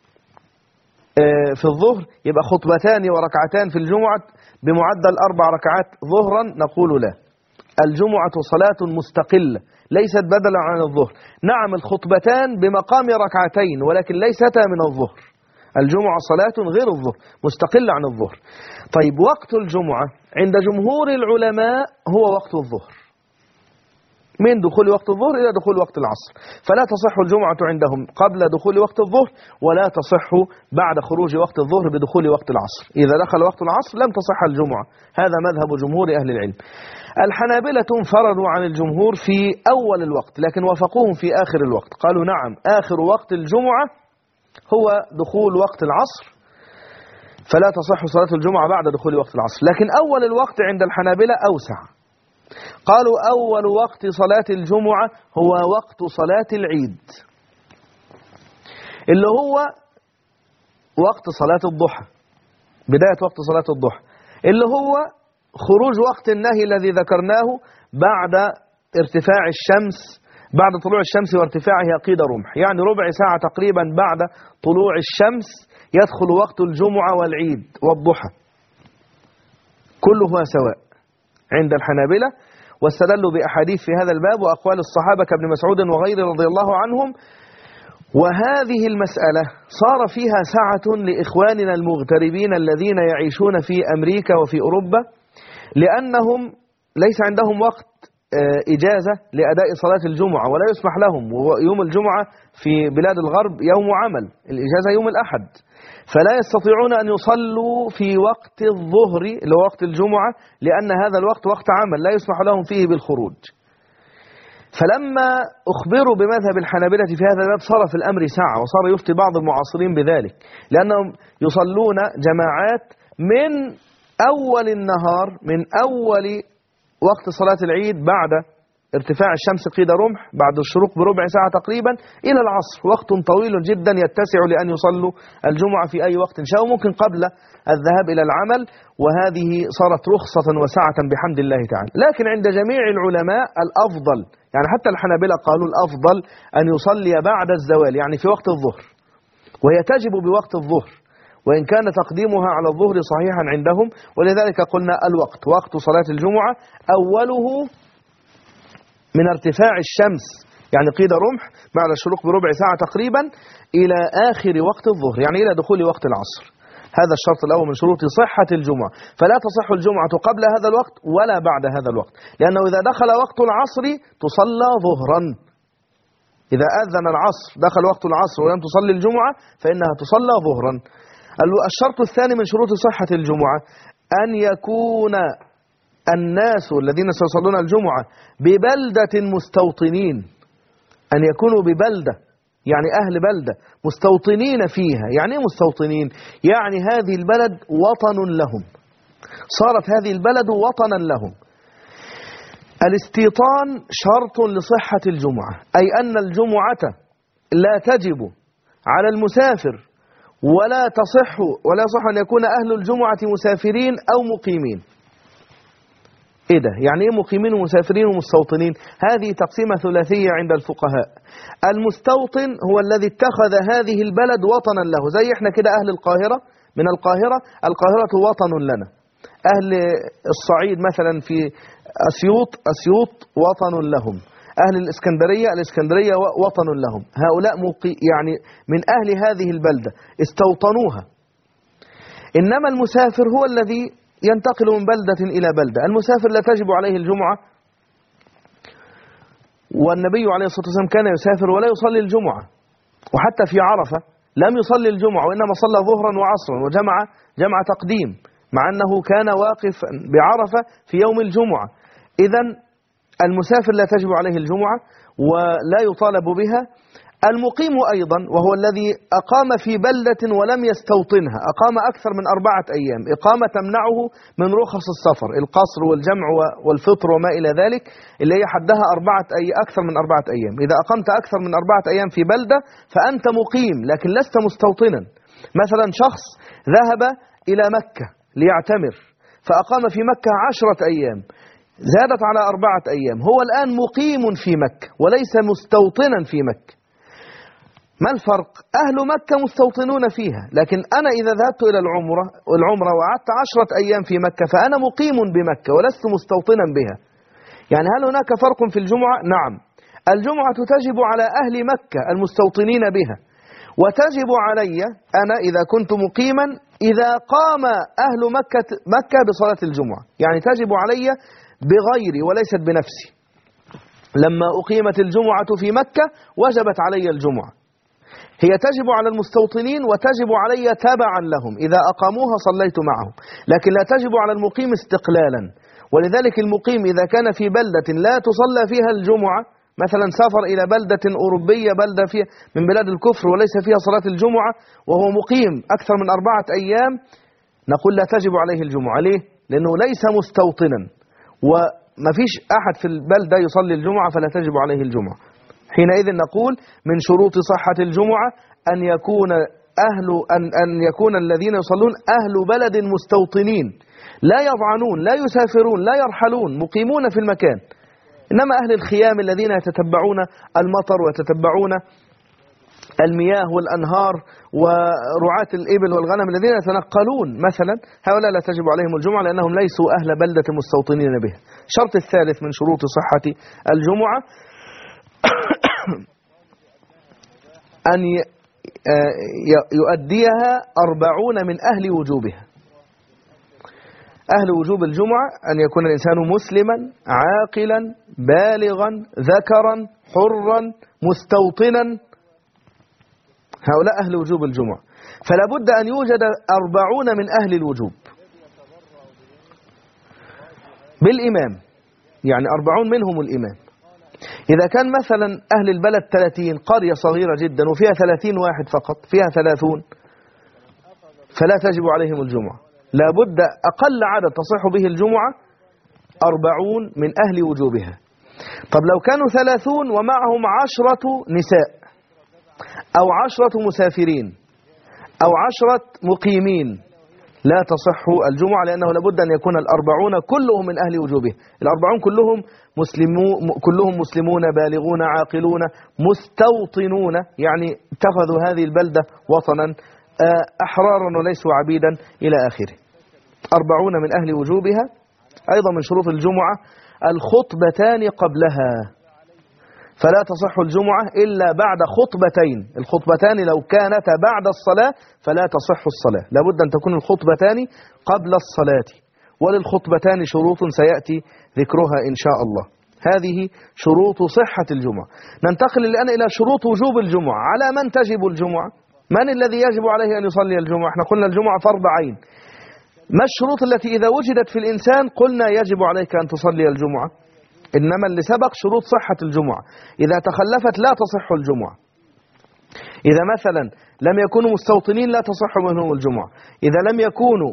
في الظهر، يبقى خطبتان وركعتان في الجمعة بمعدل أربع ركعات ظهرا. نقول لا، الجمعة صلاة مستقلة ليست بدلا عن الظهر. نعم الخطبتان بمقام ركعتين ولكن ليستا من الظهر. الجمعة صلاة غير الظهر، مستقلة عن الظهر. طيب وقت الجمعة عند جمهور العلماء هو وقت الظهر، من دخول وقت الظهر إلى دخول وقت العصر، فلا تصح الجمعة عندهم قبل دخول وقت الظهر، ولا تصح بعد خروج وقت الظهر بدخول وقت العصر. إذا دخل وقت العصر لم تصح الجمعة. هذا مذهب جمهور أهل العلم. الحنابلة انفردوا عن الجمهور في أول الوقت، لكن وافقوهم في آخر الوقت. قالوا نعم، آخر وقت الجمعة هو دخول وقت العصر، فلا تصح صلاة الجمعة بعد دخول وقت العصر. لكن أول الوقت عند الحنابلة أوسع. قالوا أول وقت صلاة الجمعة هو وقت صلاة العيد، اللي هو وقت صلاة الضحى، بداية وقت صلاة الضحى، اللي هو خروج وقت النهي الذي ذكرناه بعد ارتفاع الشمس، بعد طلوع الشمس وارتفاعها قيد رمح، يعني ربع ساعة تقريبا بعد طلوع الشمس يدخل وقت الجمعة والعيد والضحى، كلها سواء عند الحنابلة. واستدلوا بأحاديث في هذا الباب وأقوال الصحابة كابن مسعود وغيره رضي الله عنهم. وهذه المسألة صار فيها سعة لإخواننا المغتربين الذين يعيشون في أمريكا وفي أوروبا، لأنهم ليس عندهم وقت إجازة لأداء صلاة الجمعة، ولا يسمح لهم. ويوم الجمعة في بلاد الغرب يوم عمل، الإجازة يوم الأحد، فلا يستطيعون أن يصلوا في وقت الظهر اللي هو وقت الجمعة، لأن هذا الوقت وقت عمل لا يسمح لهم فيه بالخروج. فلما أخبروا بمذهب الحنابلة في هذا الباب صار في الأمر ساعة، وصار يفتي بعض المعاصرين بذلك، لأنهم يصلون جماعات من أول النهار، من أول وقت صلاة العيد بعد ارتفاع الشمس قيد رمح، بعد الشروق بربع ساعة تقريبا إلى العصر، وقت طويل جدا يتسع لأن يصلوا الجمعة في أي وقت شاءوا، ممكن قبل الذهاب إلى العمل. وهذه صارت رخصة وسعة بحمد الله تعالى. لكن عند جميع العلماء الأفضل، يعني حتى الحنابلة قالوا الأفضل أن يصلي بعد الزوال، يعني في وقت الظهر، وهي تجب بوقت الظهر، وإن كان تقديمها على الظهر صحيحا عندهم. ولذلك قلنا الوقت، وقت صلاة الجمعة أوله من ارتفاع الشمس يعني قيد رمح بعد الشروق بربع ساعة تقريبا إلى آخر وقت الظهر، يعني إلى دخول وقت العصر. هذا الشرط الأول من شروط صحة الجمعة. فلا تصح الجمعة قبل هذا الوقت ولا بعد هذا الوقت، لأنه إذا دخل وقت العصر تصلى ظهرا. إذا أذن العصر دخل وقت العصر ولم تصلي الجمعة فإنها تصلى ظهرا. الشرط الثاني من شروط صحة الجمعة أن يكون الناس الذين سيصلون الجمعة ببلدة مستوطنين، أن يكونوا ببلدة يعني أهل بلدة مستوطنين فيها. يعني إيه مستوطنين؟ يعني هذه البلد وطن لهم، صارت هذه البلد وطنا لهم. الاستيطان شرط لصحة الجمعة، أي أن الجمعة لا تجب على المسافر ولا تصح ولا يصح أن يكون أهل الجمعة مسافرين أو مقيمين. إيه ده؟ يعني إيه مقيمين ومسافرين ومستوطنين؟ هذه تقسيمة ثلاثية عند الفقهاء. المستوطن هو الذي اتخذ هذه البلد وطنا له، زي إحنا كده أهل القاهرة، من القاهرة، القاهرة وطن لنا. أهل الصعيد مثلا في أسيوط، أسيوط وطن لهم. أهل الإسكندرية، الإسكندرية وطن لهم. هؤلاء مقي يعني من أهل هذه البلدة استوطنوها. إنما المسافر هو الذي ينتقل من بلدة إلى بلدة. المسافر لا تجب عليه الجمعة، والنبي عليه الصلاة والسلام كان يسافر ولا يصلي الجمعة، وحتى في عرفة لم يصلي الجمعة، وإنما صلى ظهرا وعصرا وجمع جمع تقديم، مع أنه كان واقف بعرفة في يوم الجمعة. إذن المسافر لا تجب عليه الجمعة ولا يطالب بها. المقيم أيضا وهو الذي أقام في بلدة ولم يستوطنها، أقام أكثر من أربعة أيام، إقامة تمنعه من رخص السفر، القصر والجمع والفطر وما إلى ذلك، اللي هي حدها أربعة أي أكثر من أربعة أيام. إذا أقمت أكثر من أربعة أيام في بلدة فأنت مقيم لكن لست مستوطنا. مثلا شخص ذهب إلى مكة ليعتمر، فأقام في مكة عشرة أيام، زادت على أربعة أيام، هو الآن مقيم في مكة وليس مستوطنا في مكة. ما الفرق؟ أهل مكة مستوطنون فيها، لكن أنا إذا ذهبت إلى العمرة العمرة وقعدت عشرة أيام في مكة فأنا مقيم بمكة ولست مستوطنا بها. يعني هل هناك فرق في الجمعة؟ نعم، الجمعة تجب على أهل مكة المستوطنين بها، وتجب علي أنا إذا كنت مقيما إذا قام أهل مكة مكة بصلاة الجمعة، يعني تجب علي بغيري وليست بنفسي. لما أقيمت الجمعة في مكة وجبت علي الجمعة، هي تجب على المستوطنين وتجب علي تبعا لهم، إذا أقاموها صليت معهم، لكن لا تجب على المقيم استقلالا. ولذلك المقيم إذا كان في بلدة لا تصلى فيها الجمعة، مثلا سافر إلى بلدة أوروبية، بلدة فيها من بلاد الكفر وليس فيها صلاة الجمعة وهو مقيم أكثر من أربعة أيام، نقول لا تجب عليه الجمعة. ليه؟ لأنه ليس مستوطنا وما فيش أحد في البلدة يصلي الجمعة فلا تجب عليه الجمعة. حينئذ نقول من شروط صحة الجمعة أن يكون أهل أن أن يكون الذين يصلون أهل بلد مستوطنين، لا يضعنون، لا يسافرون، لا يرحلون، مقيمون في المكان. إنما أهل الخيام الذين يتتبعون المطر ويتتبعون المياه والأنهار ورعاة الإبل والغنم الذين يتنقلون مثلا، هؤلاء لا تجب عليهم الجمعة لأنهم ليسوا أهل بلدة مستوطنين بها. الشرط الثالث من شروط صحة الجمعة أن يؤديها أربعون من أهل وجوبها. أهل وجوب الجمعة أن يكون الإنسان مسلما عاقلا بالغا ذكرا حرا مستوطنا، هؤلاء أهل وجوب الجمعة. فلا بد أن يوجد أربعون من أهل الوجوب بالإمام، يعني أربعون منهم الإمام. إذا كان مثلا أهل البلد ثلاثين، قرية صغيرة جدا وفيها ثلاثين واحد فقط، فيها ثلاثون، فلا تجب عليهم الجمعة. لا بد أقل عدد تصح به الجمعة أربعون من أهل وجوبها. طب لو كانوا ثلاثون ومعهم عشرة نساء أو عشرة مسافرين أو عشرة مقيمين لا تصح الجمعة، لأنه لابد أن يكون الأربعون كلهم من أهل وجوبه. الأربعون كلهم مسلمو كلهم مسلمون بالغون عاقلون مستوطنون، يعني اتخذوا هذه البلدة وطنا، أحرارا وليسوا عبيدا إلى آخره. أربعون من أهل وجوبها. أيضا من شروط الجمعة الخطبتان قبلها، فلا تصح الجمعة إلا بعد خطبتين. الخطبتان لو كانتا بعد الصلاة فلا تصح الصلاة، لابد أن تكون الخطبتان قبل الصلاة. وللخطبتان شروط سيأتي ذكرها إن شاء الله. هذه شروط صحة الجمعة. ننتقل الآن إلى شروط وجوب الجمعة. على من تجب الجمعة؟ من الذي يجب عليه أن يصلي الجمعة؟ احنا قلنا الجمعة فرض عين. ما الشروط التي إذا وجدت في الإنسان قلنا يجب عليك أن تصلي الجمعة؟ إنما اللي سبق شروط صحة الجمعة، إذا تخلفت لا تصح الجمعة. إذا مثلا لم يكونوا مستوطنين لا تصح منهم الجمعة. إذا لم يكونوا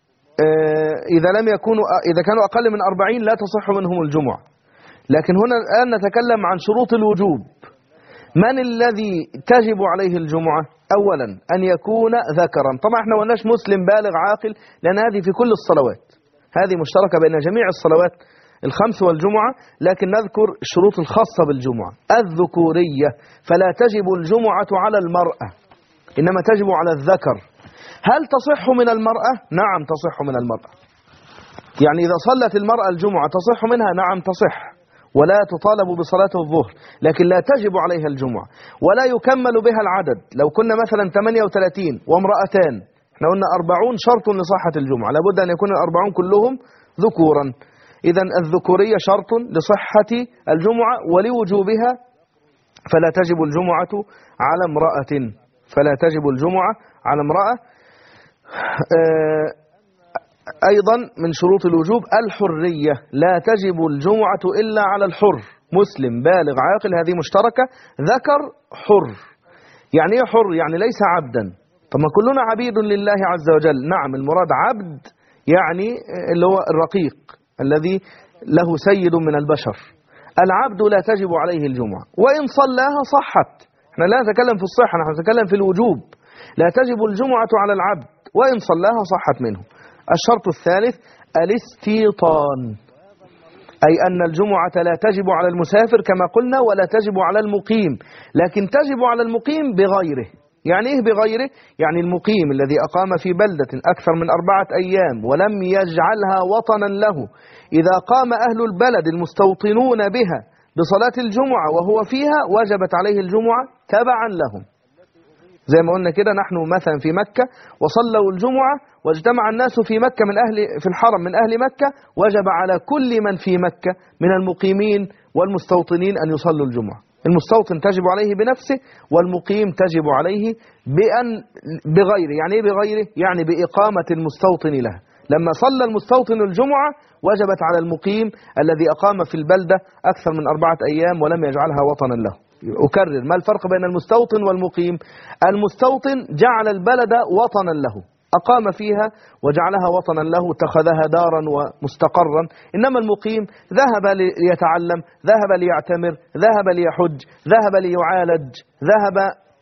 إذا لم يكونوا إذا كانوا أقل من أربعين لا تصح منهم الجمعة. لكن هنا الآن نتكلم عن شروط الوجوب. من الذي تجب عليه الجمعة؟ أولا أن يكون ذكرا. طبعا احنا قلناش مسلم بالغ عاقل، لأن هذه في كل الصلوات، هذه مشتركة بين جميع الصلوات الخمس والجمعة، لكن نذكر الشروط الخاصة بالجمعة. الذكورية، فلا تجب الجمعة على المرأة إنما تجب على الذكر. هل تصح من المرأة؟ نعم تصح من المرأة. يعني إذا صلت المرأة الجمعة تصح منها؟ نعم تصح، ولا تطالب بصلاة الظهر، لكن لا تجب عليها الجمعة ولا يكمل بها العدد. لو كنا مثلا ثمانية وثلاثين وامرأتان، احنا قلنا أربعون شرط لصحة الجمعة، لابد أن يكون الأربعون كلهم ذكورا. إذا الذكورية شرط لصحة الجمعة ولوجوبها، فلا تجب الجمعة على امرأة فلا تجب الجمعة على امرأة. أيضا من شروط الوجوب الحرية، لا تجب الجمعة إلا على الحر، مسلم بالغ عاقل، هذه مشتركة، ذكر حر. يعني ايه حر؟ يعني ليس عبدا. طب ما كلنا عبيد لله عز وجل. نعم، المراد عبد يعني اللي هو الرقيق الذي له سيد من البشر. العبد لا تجب عليه الجمعة، وإن صلاها صحت. احنا لا نتكلم في الصحة، نحن نتكلم في الوجوب. لا تجب الجمعة على العبد، وإن صلاها صحت منه. الشرط الثالث الاستيطان، أي أن الجمعة لا تجب على المسافر كما قلنا ولا تجب على المقيم، لكن تجب على المقيم بغيره. يعني إيه بغيره؟ يعني المقيم الذي أقام في بلدة أكثر من أربعة أيام ولم يجعلها وطنا له، إذا قام أهل البلد المستوطنون بها بصلاة الجمعة وهو فيها وجبت عليه الجمعة تبعا لهم. زي ما قلنا كده، نحن مثلا في مكة وصلوا الجمعة واجتمع الناس في مكة من أهل في الحرم من أهل مكة، وجب على كل من في مكة من المقيمين والمستوطنين أن يصلوا الجمعة. المستوطن تجب عليه بنفسه، والمقيم تجب عليه بأن بغيره. يعني إيه بغيره؟ يعني بإقامة المستوطن لها. لما صلى المستوطن الجمعة وجبت على المقيم الذي أقام في البلدة أكثر من أربعة أيام ولم يجعلها وطنا له. أكرر، ما الفرق بين المستوطن والمقيم؟ المستوطن جعل البلد وطنا له، أقام فيها وجعلها وطنا له، اتخذها دارا ومستقرا. إنما المقيم ذهب ليتعلم، ذهب ليعتمر، ذهب ليحج، ذهب ليعالج، ذهب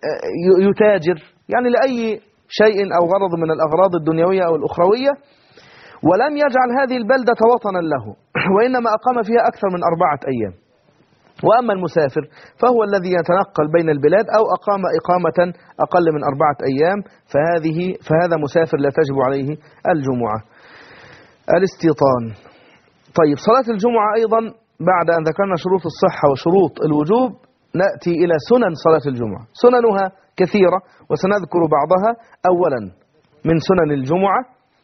يتاجر، يعني لأي شيء أو غرض من الأغراض الدنيوية أو الأخروية، ولم يجعل هذه البلدة وطنا له، وإنما أقام فيها أكثر من أربعة أيام. وأما المسافر فهو الذي يتنقل بين البلاد أو أقام إقامة أقل من أربعة أيام، فهذه فهذا مسافر لا تجب عليه الجمعة. الاستيطان. طيب، صلاة الجمعة أيضا بعد أن ذكرنا شروط الصحة وشروط الوجوب نأتي إلى سنن صلاة الجمعة. سننها كثيرة وسنذكر بعضها. أولا من سنن الجمعة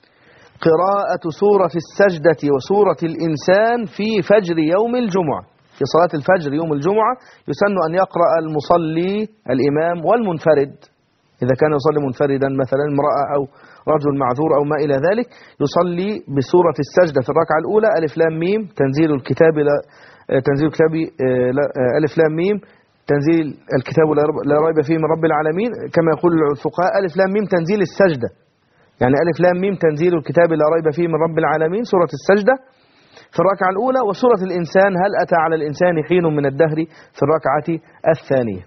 قراءة سورة السجدة وسورة الإنسان في فجر يوم الجمعة. في صلاة الفجر يوم الجمعة يسن أن يقرأ المصلي الإمام والمنفرد، إذا كان يصلي منفردا مثلا امرأة أو رجل معذور أو ما إلى ذلك، يصلي بسورة السجدة في الركعة الأولى ألف لام ميم تنزيل الكتاب لا تنزيل الكتاب ألف لام ميم تنزيل الكتاب لا ريب فيه من رب العالمين، كما يقول الفقهاء ألف لام ميم تنزيل السجدة، يعني ألف لام ميم تنزيل الكتاب لا ريب فيه من رب العالمين، سورة السجدة في الركعة الأولى. وسورة الإنسان هل أتى على الإنسان حين من الدهر في الركعة الثانية.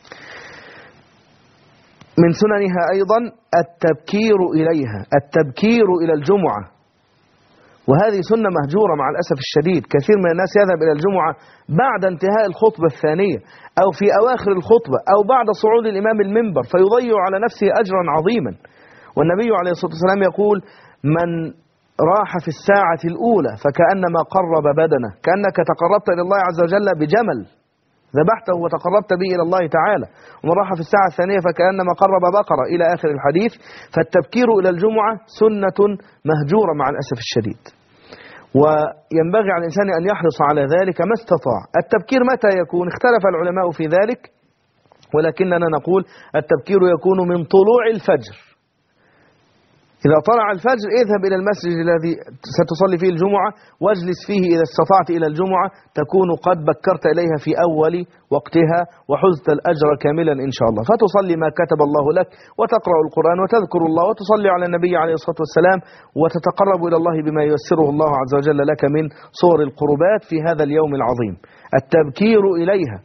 من سننها أيضا التبكير إليها، التبكير إلى الجمعة، وهذه سنة مهجورة مع الأسف الشديد. كثير من الناس يذهب إلى الجمعة بعد انتهاء الخطبة الثانية أو في أواخر الخطبة أو بعد صعود الإمام المنبر، فيضيع على نفسه أجرا عظيما. والنبي عليه الصلاة والسلام يقول: من راح في الساعة الأولى فكأنما قرب بدنه، كأنك تقربت إلى الله عز وجل بجمل ذبحته وتقربت به إلى الله تعالى. ومن راح في الساعة الثانية فكأنما قرب بقرة، إلى آخر الحديث. فالتبكير إلى الجمعة سنة مهجورة مع الأسف الشديد، وينبغي على الإنسان أن يحرص على ذلك ما استطاع. التبكير متى يكون؟ اختلف العلماء في ذلك، ولكننا نقول التبكير يكون من طلوع الفجر. إذا طلع الفجر اذهب إلى المسجد الذي ستصلي فيه الجمعة واجلس فيه إذا استطعت إلى الجمعة، تكون قد بكرت إليها في أول وقتها وحزت الأجر كاملا إن شاء الله. فتصلي ما كتب الله لك وتقرأ القرآن وتذكر الله وتصلي على النبي عليه الصلاة والسلام وتتقرب إلى الله بما ييسره الله عز وجل لك من صور القربات في هذا اليوم العظيم. التبكير إليها.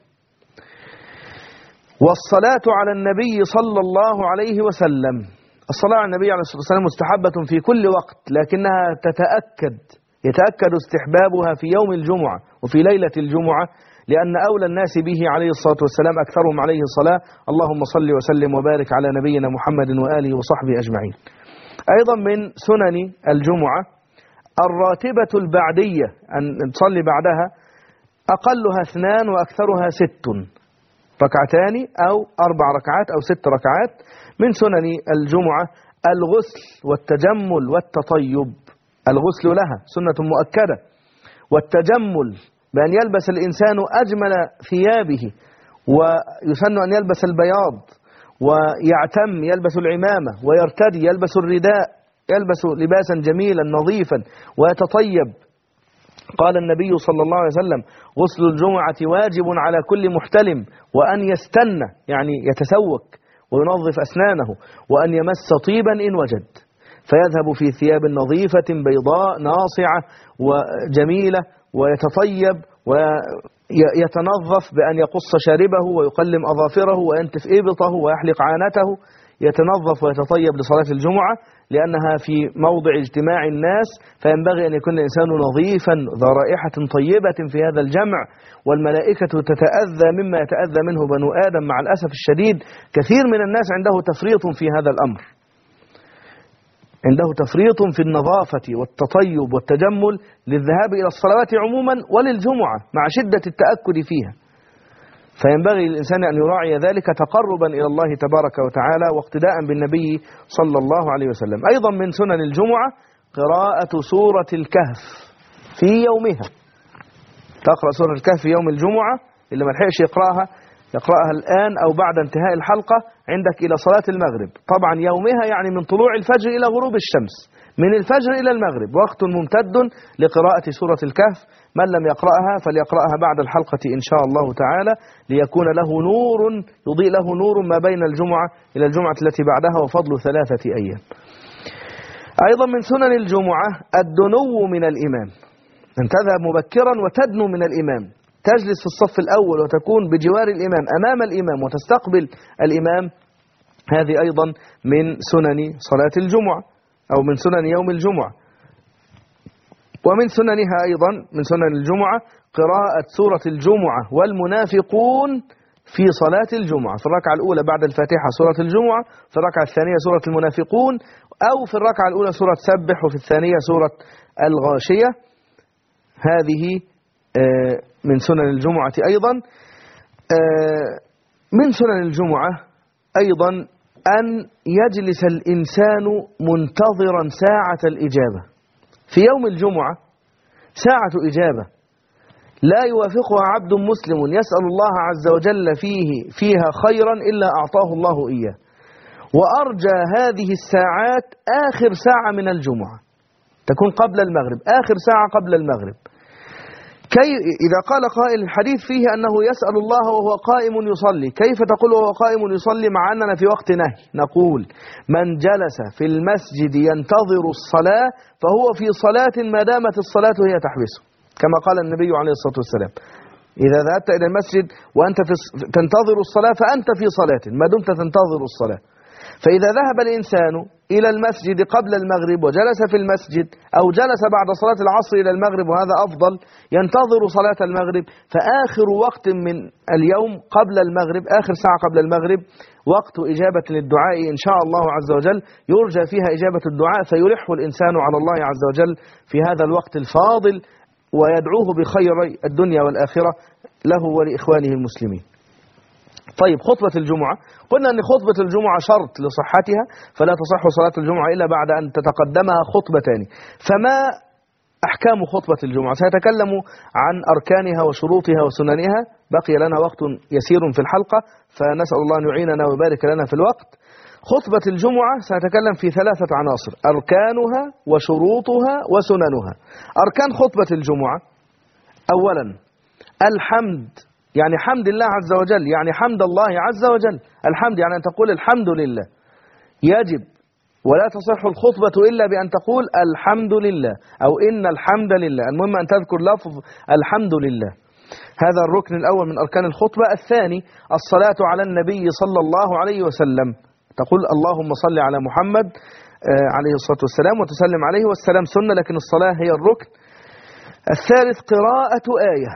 والصلاة على النبي صلى الله عليه وسلم. الصلاة على النبي عليه الصلاة والسلام مستحبة في كل وقت، لكنها تتأكد يتأكد استحبابها في يوم الجمعة وفي ليلة الجمعة، لأن أولى الناس به عليه الصلاة والسلام أكثرهم عليه الصلاة. اللهم صل وسلم وبارك على نبينا محمد وآله وصحبه أجمعين. أيضا من سنن الجمعة الراتبة البعدية، أن تصلي بعدها أقلها اثنان وأكثرها ست، ركعتان أو أربع ركعات أو ست ركعات. من سنن الجمعة الغسل والتجمل والتطيب. الغسل لها سنة مؤكدة، والتجمل بأن يلبس الإنسان أجمل ثيابه، ويسن أن يلبس البياض، ويعتم يلبس العمامة، ويرتدي يلبس الرداء، يلبس لباسا جميلا نظيفا ويتطيب. قال النبي صلى الله عليه وسلم: غسل الجمعة واجب على كل محتلم، وأن يستنى يعني يتسوك وينظف أسنانه، وأن يمس طيبا إن وجد، فيذهب في ثياب نظيفة بيضاء ناصعة وجميلة ويتطيب ويتنظف بأن يقص شاربه ويقلم أظافره وينتف إبطه ويحلق عانته، يتنظف ويتطيب لصلاة الجمعة، لأنها في موضع اجتماع الناس، فينبغي أن يكون الإنسان نظيفا ذا رائحة طيبة في هذا الجمع، والملائكة تتأذى مما يتأذى منه بنو آدم. مع الأسف الشديد كثير من الناس عنده تفريط في هذا الأمر، عنده تفريط في النظافة والتطيب والتجمل للذهاب إلى الصلوات عموما وللجمعة مع شدة التأكد فيها. فينبغي للإنسان أن يراعي ذلك تقربا إلى الله تبارك وتعالى واقتداء بالنبي صلى الله عليه وسلم. أيضا من سنن الجمعة قراءة سورة الكهف في يومها. تقرأ سورة الكهف في يوم الجمعة، اللي ما لحقش يقرأها يقرأها الآن أو بعد انتهاء الحلقة عندك إلى صلاة المغرب. طبعا يومها يعني من طلوع الفجر إلى غروب الشمس، من الفجر إلى المغرب وقت ممتد لقراءة سورة الكهف. من لم يقرأها فليقرأها بعد الحلقة إن شاء الله تعالى، ليكون له نور يضيء له نور ما بين الجمعة إلى الجمعة التي بعدها، وفضل ثلاثة أيام. أيضا من سنن الجمعة الدنو من الإمام، أن تذهب مبكرا وتدنو من الإمام، تجلس في الصف الأول وتكون بجوار الإمام أمام الإمام وتستقبل الإمام. هذه أيضا من سنن صلاة الجمعة أو من سنن يوم الجمعة. ومن سننها أيضا من سنن الجمعة قراءة سورة الجمعة والمنافقون في صلاة الجمعة، في الركعة الأولى بعد الفاتحة سورة الجمعة، في الركعة الثانية سورة المنافقون، أو في الركعة الأولى سورة سبح، وفي الثانية سورة الغاشية. هذه من سنن الجمعة أيضا. من سنن الجمعة أيضا أن يجلس الإنسان منتظرا ساعة الإجابة. في يوم الجمعة ساعة إجابة لا يوافقها عبد مسلم يسأل الله عز وجل فيه فيها خيرا إلا أعطاه الله إياه. وأرجى هذه الساعات آخر ساعة من الجمعة، تكون قبل المغرب، آخر ساعة قبل المغرب. كي إذا قال قائل الحديث فيه أنه يسأل الله وهو قائم يصلي، كيف تقول وهو قائم يصلي مع أننا في وقت نهي؟ نقول من جلس في المسجد ينتظر الصلاة فهو في صلاة ما دامت الصلاة هي تحبسه، كما قال النبي عليه الصلاة والسلام: إذا ذهبت إلى المسجد وأنت في تنتظر الصلاة فأنت في صلاة ما دمت تنتظر الصلاة. فإذا ذهب الإنسان إلى المسجد قبل المغرب وجلس في المسجد، أو جلس بعد صلاة العصر إلى المغرب وهذا أفضل، ينتظر صلاة المغرب، فآخر وقت من اليوم قبل المغرب، آخر ساعة قبل المغرب وقت إجابة للدعاء إن شاء الله عز وجل، يرجى فيها إجابة الدعاء، فيلح الإنسان على الله عز وجل في هذا الوقت الفاضل ويدعوه بخير الدنيا والآخرة له ولإخوانه المسلمين. طيب، خطبة الجمعة، قلنا أن خطبة الجمعة شرط لصحتها، فلا تصح صلاة الجمعة إلا بعد أن تتقدمها خطبتان. فما أحكام خطبة الجمعة؟ سنتكلم عن أركانها وشروطها وسننها، بقي لنا وقت يسير في الحلقة، فنسأل الله أن يعيننا ويبارك لنا في الوقت. خطبة الجمعة سنتكلم في ثلاثة عناصر: أركانها وشروطها وسننها. أركان خطبة الجمعة: أولا الحمد، يعني حمد الله عز وجل، يعني حمد الله عز وجل. الحمد يعني أن تقول الحمد لله، يجب، ولا تصح الخطبة إلا بأن تقول الحمد لله أو إن الحمد لله، المهم أن تذكر لفظ الحمد لله. هذا الركن الأول من أركان الخطبة. الثاني الصلاة على النبي صلى الله عليه وسلم، تقول اللهم صل على محمد عليه الصلاة والسلام وتسلم عليه، والسلام سنة لكن الصلاة هي الركن. الثالث قراءة آية،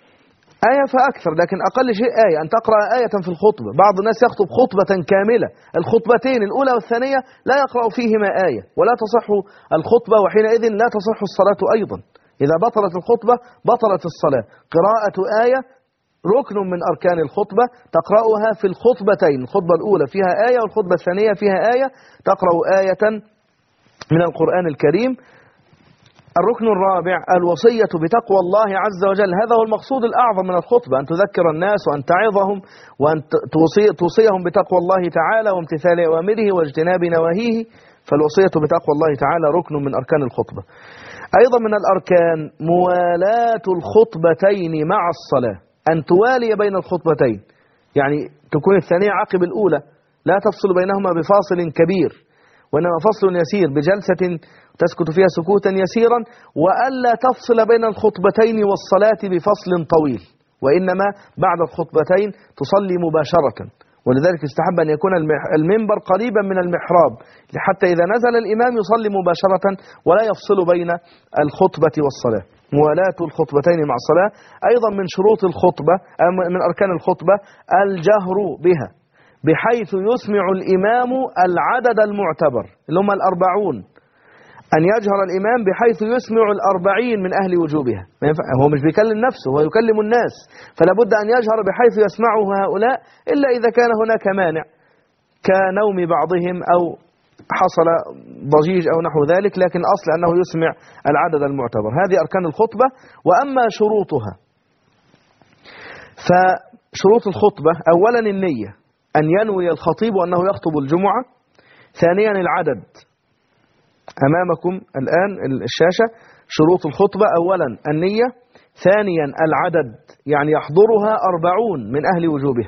آية فأكثر، لكن أقل شيء آية، أن تقرأ آية في الخطبة. بعض الناس يخطب خطبة كاملة، الخطبتين الأولى والثانية لا يقرأ فيهما آية، ولا تصح الخطبة، وحينئذ لا تصح الصلاة أيضا. إذا بطلت الخطبة بطلت الصلاة. قراءة آية ركن من أركان الخطبة، تقرأها في الخطبتين، الخطبة الأولى فيها آية والخطبة الثانية فيها آية، تقرأ آية من القرآن الكريم. الركن الرابع الوصية بتقوى الله عز وجل، هذا هو المقصود الأعظم من الخطبة، أن تذكر الناس وأن تعظهم وأن توصي توصيهم بتقوى الله تعالى وامتثال أوامره واجتناب نواهيه. فالوصية بتقوى الله تعالى ركن من أركان الخطبة. أيضا من الأركان موالاة الخطبتين مع الصلاة، أن توالي بين الخطبتين، يعني تكون الثانية عقب الأولى، لا تفصل بينهما بفاصل كبير، وإنما فصل يسير بجلسة تسكت فيها سكوتا يسيرا، وألا تفصل بين الخطبتين والصلاة بفصل طويل، وإنما بعد الخطبتين تصلي مباشرة ولذلك استحب أن يكون المنبر قريبا من المحراب حتى إذا نزل الإمام يصلي مباشرة ولا يفصل بين الخطبة والصلاة. موالاة الخطبتين مع الصلاة. أيضا من شروط الخطبة، من أركان الخطبة الجهر بها بحيث يسمع الإمام العدد المعتبر اللي هم الأربعون، أن يجهر الإمام بحيث يسمع الأربعين من أهل وجوبها. هو مش بيكلم نفسه، هو يكلم الناس، فلا بد أن يجهر بحيث يسمعه هؤلاء، إلا إذا كان هناك مانع كنوم بعضهم أو حصل ضجيج أو نحو ذلك، لكن أصل أنه يسمع العدد المعتبر. هذه أركان الخطبة. وأما شروطها، فشروط الخطبة أولا النية، أن ينوي الخطيب أنه يخطب الجمعة. ثانيا العدد، أمامكم الآن الشاشة. شروط الخطبة أولا النية، ثانيا العدد يعني يحضرها أربعون من أهل وجوبها.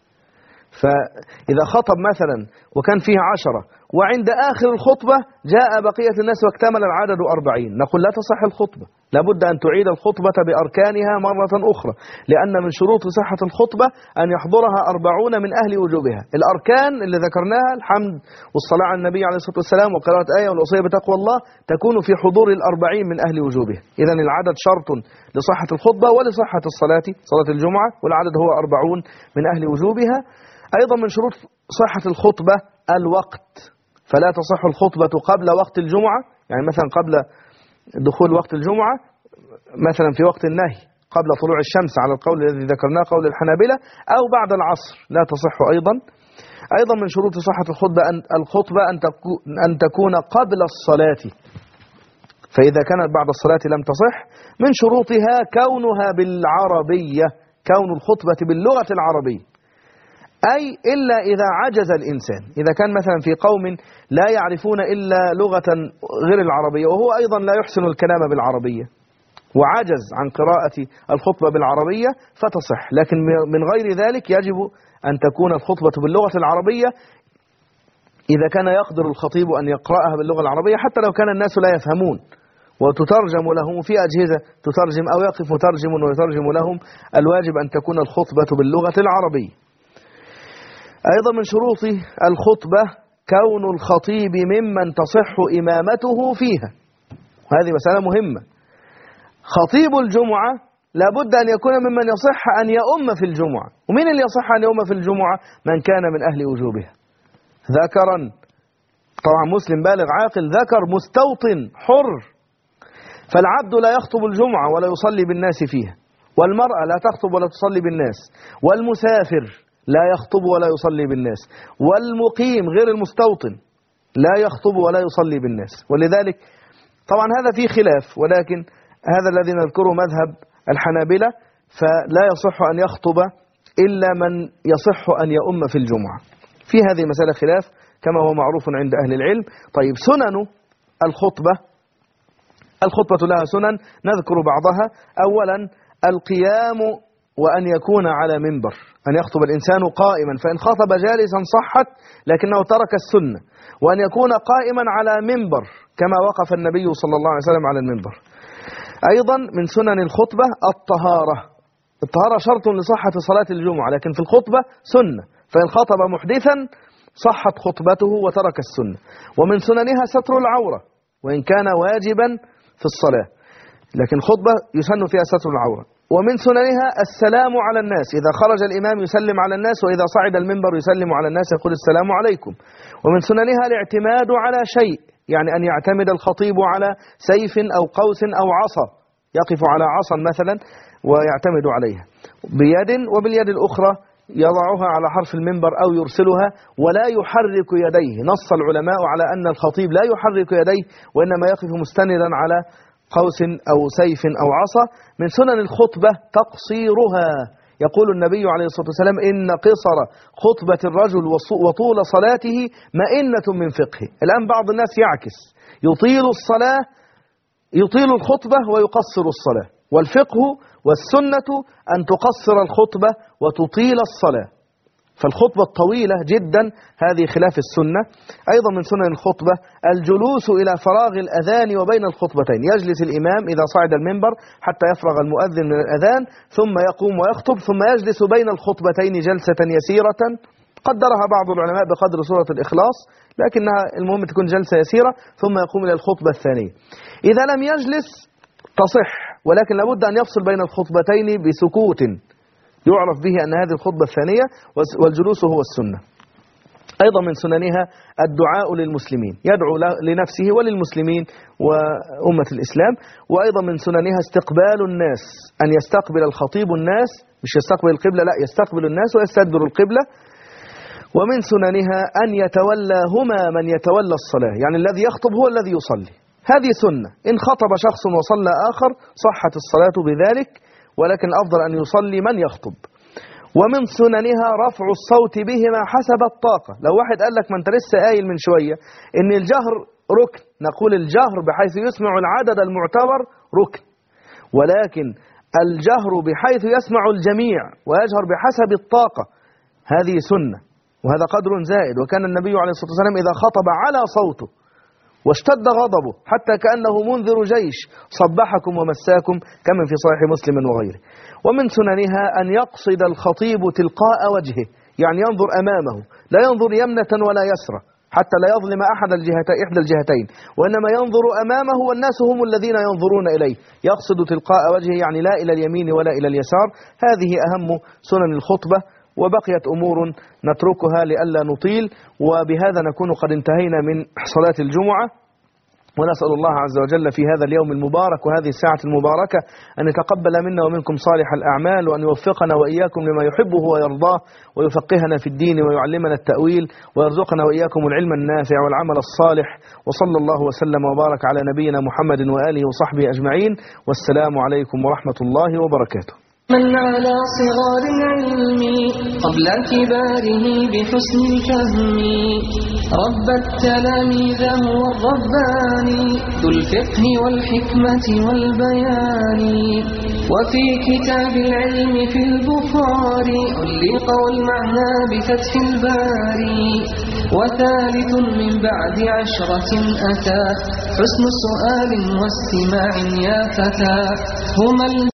فإذا خطب مثلا وكان فيه عشرة وعند آخر الخطبة جاء بقية الناس واكتمل العدد أربعين، نقول لا تصح الخطبة، لابد أن تعيد الخطبة بأركانها مرة أخرى، لأن من شروط صحة الخطبة أن يحضرها أربعون من أهل وجوبها. الأركان اللي ذكرناها الحمد والصلاة على النبي عليه الصلاة والسلام وقراءة آية والوصية بتقوى الله تكون في حضور الأربعين من أهل وجوبها. إذن العدد شرط لصحة الخطبة ولصحة الصلاة، صلاة الجمعة، والعدد هو أربعون من أهل وجوبها. أيضا من شروط صحة الخطبة الوقت، فلا تصح الخطبة قبل وقت الجمعة، يعني مثلا قبل دخول وقت الجمعة، مثلا في وقت النهي قبل طلوع الشمس على القول الذي ذكرناه قول الحنابلة، أو بعد العصر لا تصح أيضا. أيضا من شروط صحة الخطبة أن الخطبة أن تكون قبل الصلاة، فإذا كانت بعد الصلاة لم تصح. من شروطها كونها بالعربية، كون الخطبة باللغة العربية، أي إلا إذا عجز الإنسان، إذا كان مثلا في قوم لا يعرفون إلا لغة غير العربية وهو أيضا لا يحسن الكلام بالعربية وعجز عن قراءة الخطبة بالعربية فتصح، لكن من غير ذلك يجب أن تكون الخطبة باللغة العربية إذا كان يقدر الخطيب أن يقرأها باللغة العربية، حتى لو كان الناس لا يفهمون، وتترجم لهم في أجهزة تترجم أو يقف مترجم ويترجم لهم. الواجب أن تكون الخطبة باللغة العربية. أيضا من شروط الخطبة كون الخطيب ممن تصح إمامته فيها، وهذه مسألة مهمة. خطيب الجمعة لابد أن يكون ممن يصح أن يؤم في الجمعة. ومن اللي يصح أن يؤم في الجمعة؟ من كان من أهل وجوبها ذكرا، طبعا مسلم بالغ عاقل، ذكر مستوطن حر. فالعبد لا يخطب الجمعة ولا يصلي بالناس فيها، والمرأة لا تخطب ولا تصلي بالناس، والمسافر لا يخطب ولا يصلي بالناس، والمقيم غير المستوطن لا يخطب ولا يصلي بالناس. ولذلك طبعا هذا فيه خلاف، ولكن هذا الذي نذكره مذهب الحنابلة، فلا يصح أن يخطب إلا من يصح أن يؤم في الجمعة. في هذه مسألة خلاف كما هو معروف عند أهل العلم. طيب سنن الخطبة، الخطبة لها سنن نذكر بعضها. أولا القيام، وأن يكون على منبر، أن يخطب الإنسان قائما، فإن خطب جالسا صحت لكنه ترك السنة. وأن يكون قائما على منبر كما وقف النبي صلى الله عليه وسلم على المنبر. أيضا من سنن الخطبة الطهارة. الطهارة شرط لصحة صلاة الجمعة، لكن في الخطبة سنة، فإن خطب محدثا صحت خطبته وترك السنة. ومن سننها ستر العورة وإن كان واجبا في الصلاة، لكن خطبة يسن فيها ستر العورة. ومن سننها السلام على الناس، إذا خرج الإمام يسلم على الناس، وإذا صعد المنبر يسلم على الناس يقول السلام عليكم. ومن سننها الاعتماد على شيء، يعني أن يعتمد الخطيب على سيف أو قوس أو عصا، يقف على عصا مثلا ويعتمد عليها بيد، وباليد الأخرى يضعها على حرف المنبر أو يرسلها، ولا يحرك يديه. نص العلماء على أن الخطيب لا يحرك يديه، وإنما يقف مستندا على قوس أو سيف أو عصا. من سنن الخطبة تقصيرها، يقول النبي عليه الصلاة والسلام إن قصر خطبة الرجل وطول صلاته مئنة من فقهه. الآن بعض الناس يعكس، يطيل الصلاة يطيل الخطبة ويقصر الصلاة، والفقه والسنة أن تقصر الخطبة وتطيل الصلاة، فالخطبة الطويلة جدا هذه خلاف السنة. أيضا من سنن الخطبة الجلوس إلى فراغ الأذان وبين الخطبتين، يجلس الإمام إذا صعد المنبر حتى يفرغ المؤذن من الأذان ثم يقوم ويخطب، ثم يجلس بين الخطبتين جلسة يسيرة قدرها بعض العلماء بقدر سورة الإخلاص، لكنها المهم تكون جلسة يسيرة، ثم يقوم إلى الخطبة الثانية. إذا لم يجلس تصح، ولكن لابد أن يفصل بين الخطبتين بسكوت يعرف به أن هذه الخطبة الثانية، والجلوس هو السنة. أيضا من سننها الدعاء للمسلمين، يدعو لنفسه وللمسلمين وأمة الإسلام. وأيضا من سننها استقبال الناس، أن يستقبل الخطيب الناس، مش يستقبل القبلة، لا، يستقبل الناس ويستدبر القبلة. ومن سننها أن يتولى هما من يتولى الصلاة، يعني الذي يخطب هو الذي يصلي، هذه سنة. إن خطب شخص وصلى آخر صحت الصلاة بذلك، ولكن الأفضل أن يصلي من يخطب. ومن سننها رفع الصوت بهما حسب الطاقة. لو واحد قال لك ما انت لسه قايل من شوية إن الجهر ركن، نقول الجهر بحيث يسمع العدد المعتبر ركن، ولكن الجهر بحيث يسمع الجميع ويجهر بحسب الطاقة هذه سنة، وهذا قدر زائد. وكان النبي عليه الصلاة والسلام إذا خطب على صوته واشتد غضبه حتى كأنه منذر جيش صبحكم ومساكم، كما في صحيح مسلم وغيره. ومن سننها أن يقصد الخطيب تلقاء وجهه، يعني ينظر أمامه، لا ينظر يمنة ولا يسرى حتى لا يظلم أحد الجهتين إحدى الجهتين، وإنما ينظر أمامه والناس هم الذين ينظرون إليه. يقصد تلقاء وجهه يعني لا إلى اليمين ولا إلى اليسار. هذه أهم سنن الخطبة، وبقيت أمور نتركها لئلا نطيل. وبهذا نكون قد انتهينا من صلاة الجمعة، ونسأل الله عز وجل في هذا اليوم المبارك وهذه الساعة المباركة أن يتقبل منا ومنكم صالح الأعمال، وأن يوفقنا وإياكم لما يحبه ويرضاه، ويفقهنا في الدين ويعلمنا التأويل، ويرزقنا وإياكم العلم النافع والعمل الصالح. وصلى الله وسلم وبارك على نبينا محمد وآله وصحبه أجمعين، والسلام عليكم ورحمة الله وبركاته. من على صغار العلم قبل كباره بحسن الفهم، رب التلاميذ هو الرباني ذو الفقه والحكمة والبيان. وفي كتاب العلم في البخاري علق والمعنى بفتح الباري. وثالث من بعد عشرة أتى حسن سؤال واستماع يا فتى، هما